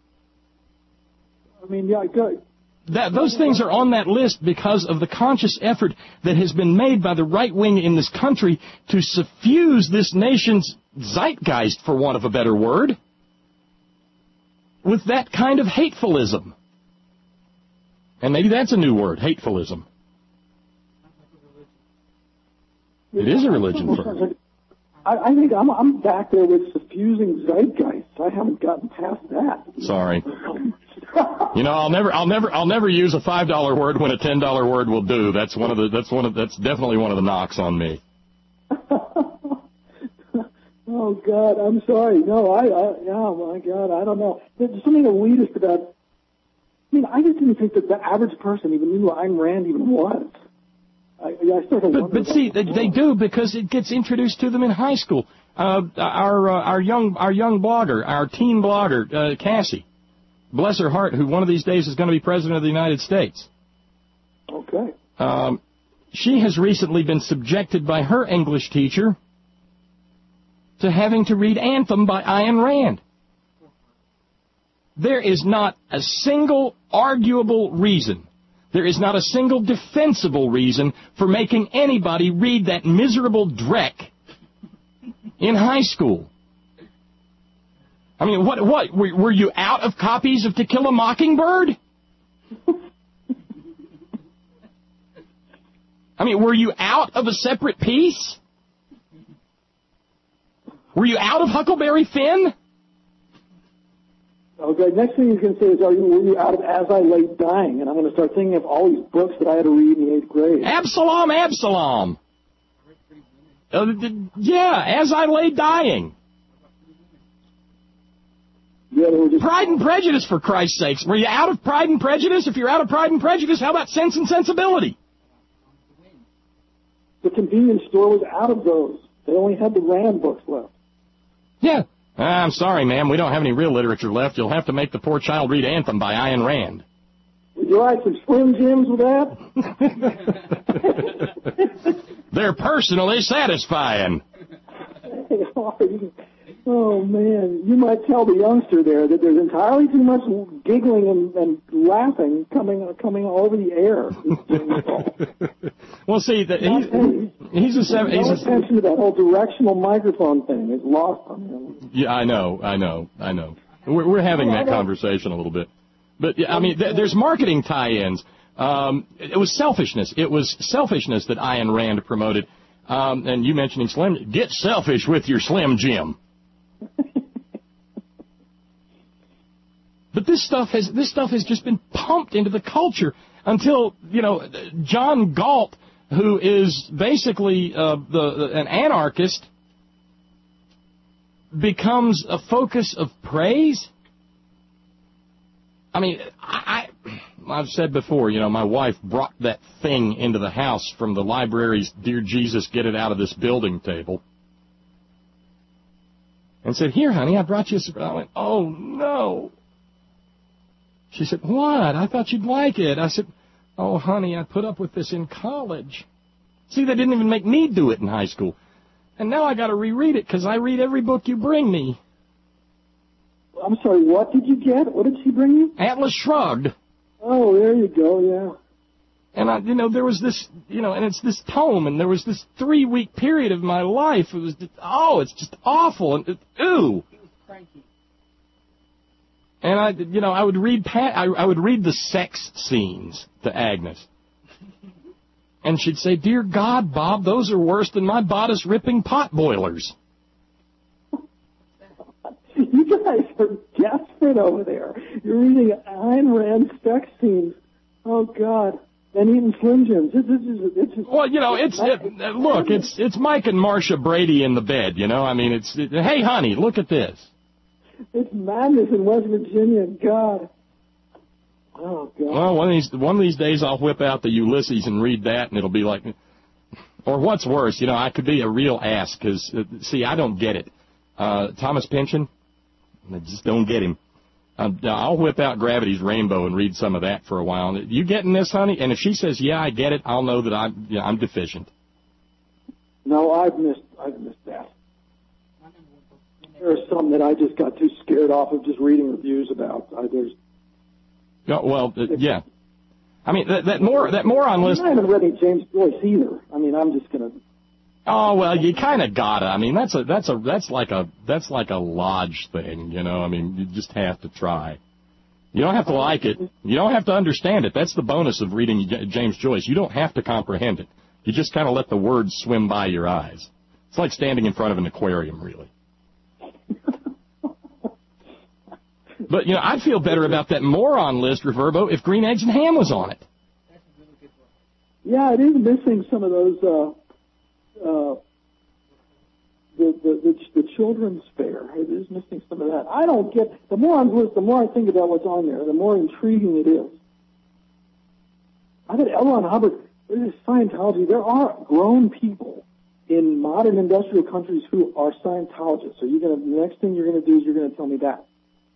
S17: I mean, yeah, good.
S2: Those things are on that list because of the conscious effort that has been made by the right wing in this country to suffuse this nation's zeitgeist, for want of a better word, with that kind of hatefulism. And maybe that's a new word, hatefulism. It is a religion for her.
S17: I think I'm back there with suffusing zeitgeist. I haven't gotten past that.
S2: Sorry. You know, I'll never use a $5 word when a $10 word will do. That's definitely one of the knocks on me.
S17: Oh God, I'm sorry. No, oh my God, I don't know. There's something elitist about. I mean, I just didn't think that the average person even knew who Ayn Rand even was. I started wondering.
S2: But see, they do because it gets introduced to them in high school. Our young blogger, our teen blogger, Cassie, bless her heart, who one of these days is going to be president of the United States.
S17: Okay.
S2: She has recently been subjected by her English teacher to having to read Anthem by Ayn Rand. There is not a single arguable reason. There is not a single defensible reason for making anybody read that miserable dreck in high school. I mean, what were you out of copies of To Kill a Mockingbird? I mean, were you out of a separate piece? Were you out of Huckleberry Finn?
S17: Okay, next thing he's going to say is, were you out of As I Lay Dying? And I'm going to start thinking of all these books that I had to read in the 8th grade.
S2: Absalom! Yeah, As I Lay Dying.
S17: Yeah, they were just...
S2: Pride and Prejudice, for Christ's sakes. Were you out of Pride and Prejudice? If you're out of Pride and Prejudice, how about Sense and Sensibility?
S17: The convenience store was out of those. They only had the Rand books left.
S2: Yeah. I'm sorry, ma'am. We don't have any real literature left. You'll have to make the poor child read Anthem by Ayn Rand.
S17: Would you like some Slim Jims with that?
S2: They're personally satisfying.
S17: Oh, man. You might tell the youngster there that there's entirely too much giggling and laughing coming over the air.
S2: Well, see, he's a seven.
S17: No attention to that whole directional microphone thing. It's lost on him.
S2: Yeah, I know. We're having that conversation a little bit. But, I mean, there's marketing tie-ins. It was selfishness. It was selfishness that Ayn Rand promoted. And you mentioning Slim, get selfish with your Slim Jim. But this stuff has just been pumped into the culture until, John Galt, who is basically an anarchist, becomes a focus of praise. I mean, I've said before, my wife brought that thing into the house from the library's Dear Jesus, Get It Out of This Building table. And said, here, honey, I brought you a... I went, oh, no. She said, what? I thought you'd like it. I said, oh, honey, I put up with this in college. See, they didn't even make me do it in high school. And now I got to reread it because I read every book you bring me.
S17: I'm sorry, what did you get? What did she bring you?
S2: Atlas Shrugged.
S17: Oh, there you go, yeah.
S2: And there was this, and it's this tome, and there was this 3-week period of my life. It was, it's just awful, and ooh. And I would read I would read the sex scenes to Agnes, and she'd say, "Dear God, Bob, those are worse than my bodice ripping pot boilers."
S17: You guys are desperate over there. You're reading Ayn Rand sex scenes. Oh God. And eating Slim Jims.
S2: Well, it's Mike and Marcia Brady in the bed, I mean, hey, honey, look at this.
S17: It's madness in West Virginia, God. Oh, God.
S2: Well, one of these days I'll whip out the Ulysses and read that, and it'll be like, or what's worse, I could be a real ass, because, see, I don't get it. Thomas Pynchon, I just don't get him. I'll whip out Gravity's Rainbow and read some of that for a while. You getting this, honey? And if she says, yeah, I get it, I'll know that I'm deficient.
S17: No, I've missed that. There are some that I just got too scared off of just reading reviews about.
S2: Yeah. I mean, that moron list.
S17: I haven't read any James Joyce either. I mean, I'm just gonna.
S2: Oh well, you kind of gotta. I mean, that's like a lodge thing, I mean, you just have to try. You don't have to like it. You don't have to understand it. That's the bonus of reading James Joyce. You don't have to comprehend it. You just kind of let the words swim by your eyes. It's like standing in front of an aquarium, really. But, you know, I'd feel better about that moron list, Reverbo, if Green Eggs and Ham was on it.
S17: Yeah, it is missing some of those, the children's fair. It is missing some of that. I don't get, the more I'm listening, the more I think about what's on there, the more intriguing it is. I bet L. Ron Hubbard, this is Scientology. There are grown people in modern industrial countries who are Scientologists. So the next thing you're going to do is you're going to tell me that.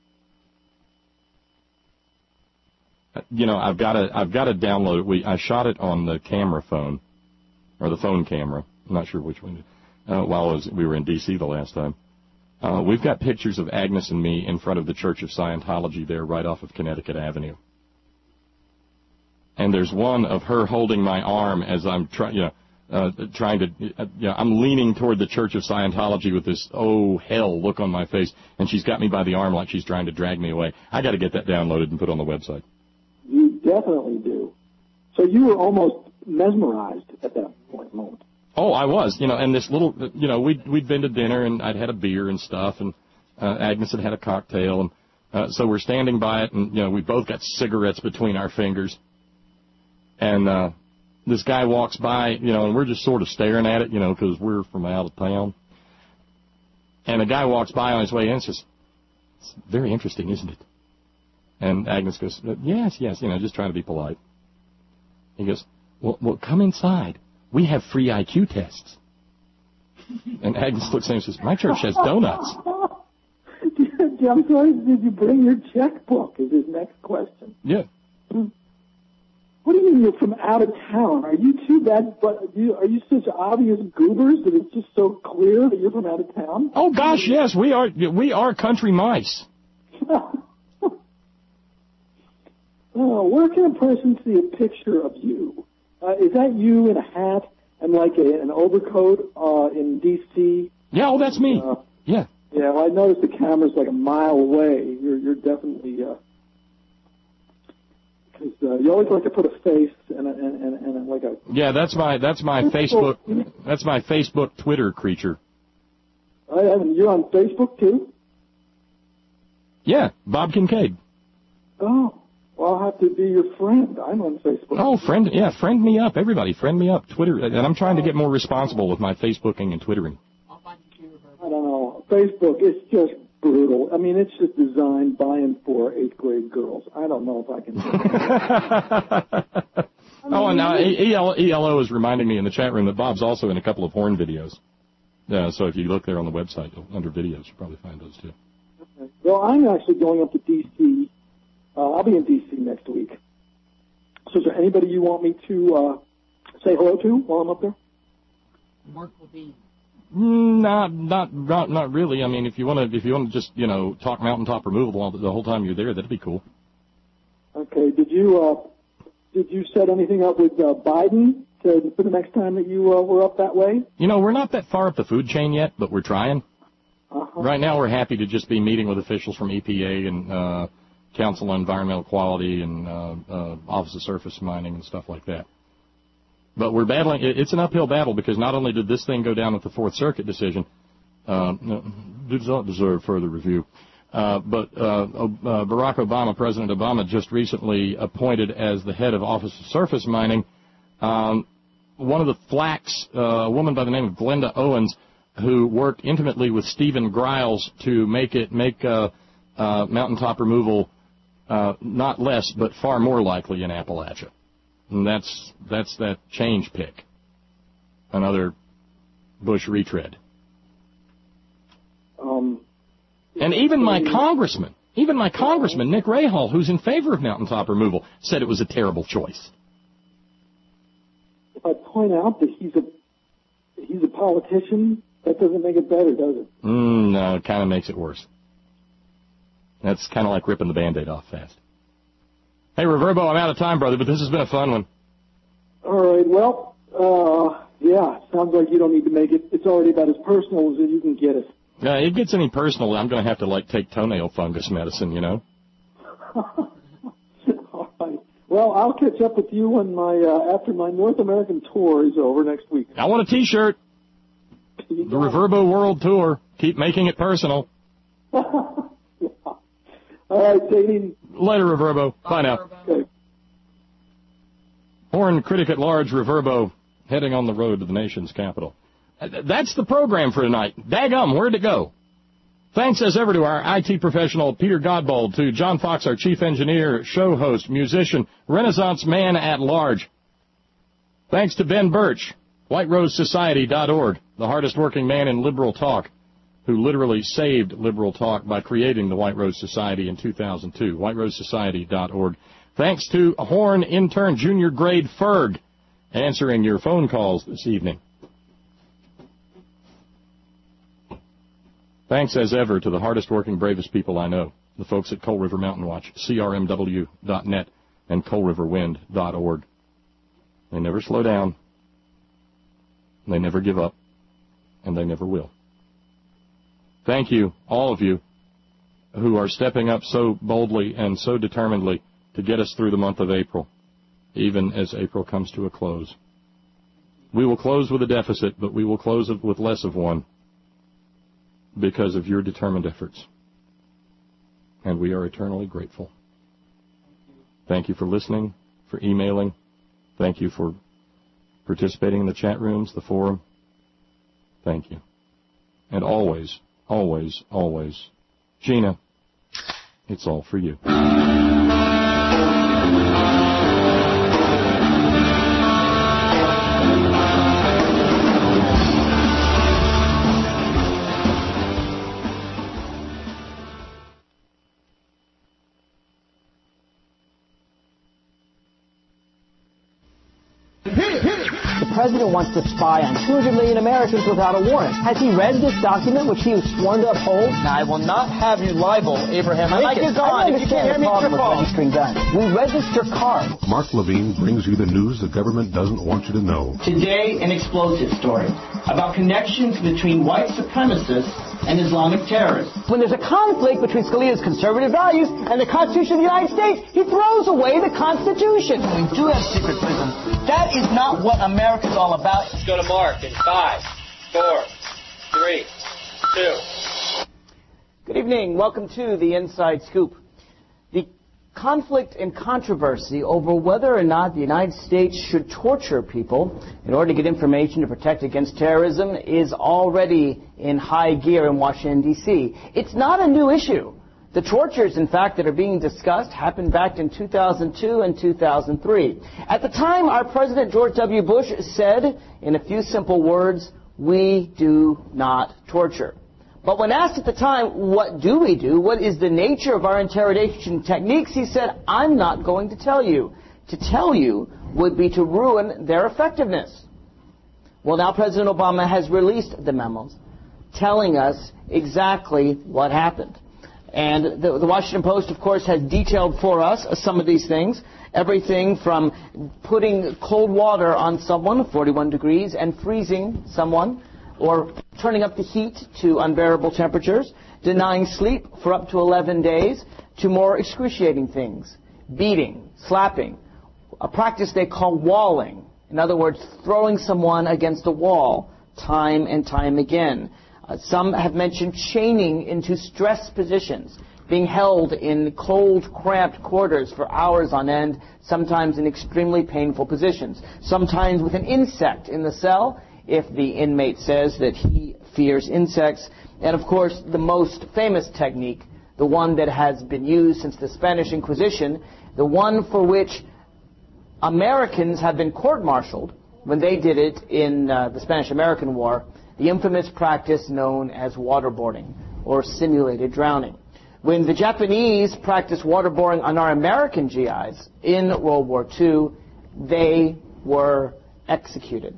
S2: You know, I've got to download it. I shot it on the camera phone, or the phone camera. I'm not sure which one. While we were in D.C. the last time. We've got pictures of Agnes and me in front of the Church of Scientology there, right off of Connecticut Avenue. And there's one of her holding my arm as I'm trying to. I'm leaning toward the Church of Scientology with this oh hell look on my face, and she's got me by the arm like she's trying to drag me away. I got to get that downloaded and put on the website.
S17: You definitely do. So you were almost mesmerized at that moment.
S2: Oh, I was, and this little, we'd been to dinner and I'd had a beer and stuff, and Agnes had a cocktail, and so we're standing by it, and we both got cigarettes between our fingers, and this guy walks by, and we're just sort of staring at it, because we're from out of town, and a guy walks by on his way in and says, "It's very interesting, isn't it?" And Agnes goes, yes, just trying to be polite. He goes, well, come inside. We have free IQ tests. And Agnes looks at him and says, my church has donuts.
S17: I'm sorry, did you bring your checkbook is his next question.
S2: Yeah.
S17: What do you mean you're from out of town? Are you too bad, but are you such obvious goobers that it's just so clear that you're from out of town?
S2: Oh, gosh, yes, we are country mice.
S17: Where can a person see a picture of you? Is that you in a hat and like an overcoat in D.C.?
S2: Yeah, that's me. Yeah.
S17: Yeah, well, I noticed the camera's like a mile away. You're definitely because you always like to put a face and like a.
S2: Yeah, that's my Facebook. That's my Facebook Twitter creature.
S17: You're on Facebook too?
S2: Yeah, Bob Kincaid.
S17: Oh. Well, I'll have to be your friend. I'm on Facebook.
S2: Oh, friend me up. Everybody, friend me up. Twitter, and I'm trying to get more responsible with my Facebooking and Twittering.
S17: I don't know. Facebook, it's just brutal. I mean, it's just designed by and for 8th grade girls. I don't know if I can do that.
S2: Oh, and now ELO is reminding me in the chat room that Bob's also in a couple of horn videos. So if you look there on the website, under videos, you'll probably find those too.
S17: Okay. Well, I'm actually going up to D.C. I'll be in D.C. next week. So is there anybody you want me to say hello to while I'm up there?
S14: Mark Levine.
S2: Not really. I mean, if you want to just talk mountaintop removal the whole time you're there, that'd be cool.
S17: Okay. Did you set anything up with Biden for the next time that you were up that way?
S2: We're not that far up the food chain yet, but we're trying.
S17: Uh-huh.
S2: Right now, we're happy to just be meeting with officials from EPA and Council on Environmental Quality and Office of Surface Mining and stuff like that. But we're battling. It's an uphill battle because not only did this thing go down with the Fourth Circuit decision, does not deserve further review, but Barack Obama, President Obama, just recently appointed as the head of Office of Surface Mining one of the Flax, a woman by the name of Glenda Owens, who worked intimately with Stephen Griles to make mountaintop removal not less but far more likely in Appalachia. And that's that change pick. Another Bush retread. And even my congressman, Nick Rahal, who's in favor of mountaintop removal, said it was a terrible choice.
S17: If I point out that he's a politician, that doesn't make it better, does it?
S2: No, it kind of makes it worse. That's kind of like ripping the Band-Aid off fast. Hey, Reverbo, I'm out of time, brother, but this has been a fun one.
S17: All right, well, yeah, sounds like you don't need to make it. It's already about as personal as you can get it.
S2: It gets any personal, I'm going to have to, take toenail fungus medicine,
S17: All right. Well, I'll catch up with you when after my North American tour is over next week.
S2: I want a T-shirt. The Reverbo World Tour. Keep making it personal.
S17: Yeah. All right, Sadie.
S2: Later, Reverbo. Bye now.
S17: Okay.
S2: Horn Critic at Large Reverbo heading on the road to the nation's capital. That's the program for tonight. Daggum, where'd it go? Thanks as ever to our IT professional, Peter Godbold, to John Fox, our chief engineer, show host, musician, Renaissance man at large. Thanks to Ben Birch, WhiteRoseSociety.org, the hardest working man in liberal talk, who literally saved liberal talk by creating the White Rose Society in 2002, WhiteRoseSociety.org. Thanks to Horn intern junior grade Ferg, answering your phone calls this evening. Thanks as ever to the hardest working, bravest people I know, the folks at Coal River Mountain Watch, crmw.net and coalriverwind.org. They never slow down, they never give up, and they never will. Thank you, all of you, who are stepping up so boldly and so determinedly to get us through the month of April, even as April comes to a close. We will close with a deficit, but we will close it with less of one because of your determined efforts. And we are eternally grateful. Thank you for listening, for emailing. Thank you for participating in the chat rooms, the forum. Thank you. And always, always, always, Gina, it's all for you.
S18: The president wants to spy on 200 million Americans without a warrant. Has he read this document, which he was sworn to uphold?
S19: Now, I will not have you libel Abraham Lincoln. Mike is on. If you can't hear me, it's your fault.
S18: Registering guns. We register cars.
S20: Mark Levine brings you the news the government doesn't want you to know.
S19: Today, an explosive story about connections between white supremacists and Islamic terrorists.
S18: When there's a conflict between Scalia's conservative values and the Constitution of the United States, he throws away the Constitution.
S19: We do have secret prisons. That is not what America's all about.
S21: Let's go to Mark in 5, 4, 3, 2.
S18: Good evening. Welcome to the Inside Scoop. The conflict and controversy over whether or not the United States should torture people in order to get information to protect against terrorism is already in high gear in Washington, D.C. It's not a new issue. The tortures, in fact, that are being discussed happened back in 2002 and 2003. At the time, our President George W. Bush said, in a few simple words, "We do not torture." But when asked at the time, what do we do? What is the nature of our interrogation techniques? He said, "I'm not going to tell you. To tell you would be to ruin their effectiveness." Well, now President Obama has released the memos telling us exactly what happened. And the Washington Post, of course, has detailed for us some of these things. Everything from putting cold water on someone, 41 degrees, and freezing someone, or turning up the heat to unbearable temperatures, denying sleep for up to 11 days, to more excruciating things, beating, slapping, a practice they call walling. In other words, throwing someone against a wall time and time again. Some have mentioned chaining into stress positions, being held in cold, cramped quarters for hours on end, sometimes in extremely painful positions, sometimes with an insect in the cell, if the inmate says that he fears insects. And, of course, the most famous technique, the one that has been used since the Spanish Inquisition, the one for which Americans have been court-martialed when they did it in the Spanish-American War, the infamous practice known as waterboarding, or simulated drowning. When the Japanese practiced waterboarding on our American GIs in World War II, they were executed.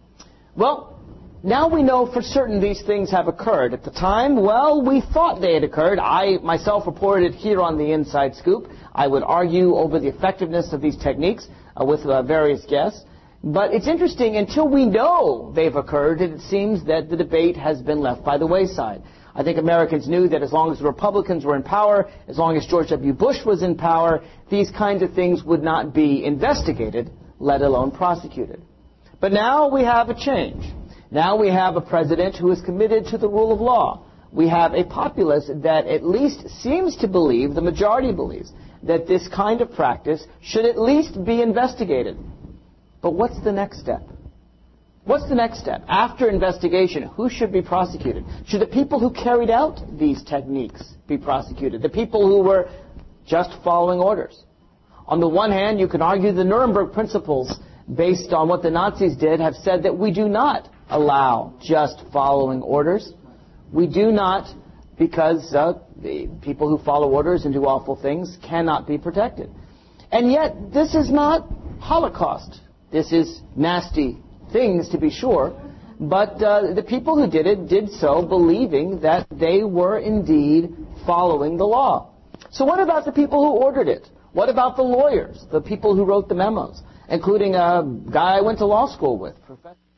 S18: Well, now we know for certain these things have occurred. At the time, well, we thought they had occurred. I myself reported it here on the Inside Scoop. I would argue over the effectiveness of these techniques with various guests. But it's interesting, until we know they've occurred, it seems that the debate has been left by the wayside. I think Americans knew that as long as the Republicans were in power, as long as George W. Bush was in power, these kinds of things would not be investigated, let alone prosecuted. But now we have a change. Now we have a president who is committed to the rule of law. We have a populace that at least seems to believe, the majority believes, that this kind of practice should at least be investigated. But what's the next step? What's the next step? After investigation, who should be prosecuted? Should the people who carried out these techniques be prosecuted? The people who were just following orders? On the one hand, you can argue the Nuremberg principles, based on what the Nazis did, have said that we do not allow just following orders. We do not, because the people who follow orders and do awful things cannot be protected. And yet, this is not Holocaust. This is nasty things, to be sure, but the people who did it did so believing that they were indeed following the law. So what about the people who ordered it? What about the lawyers, the people who wrote the memos, including a guy I went to law school with, Professor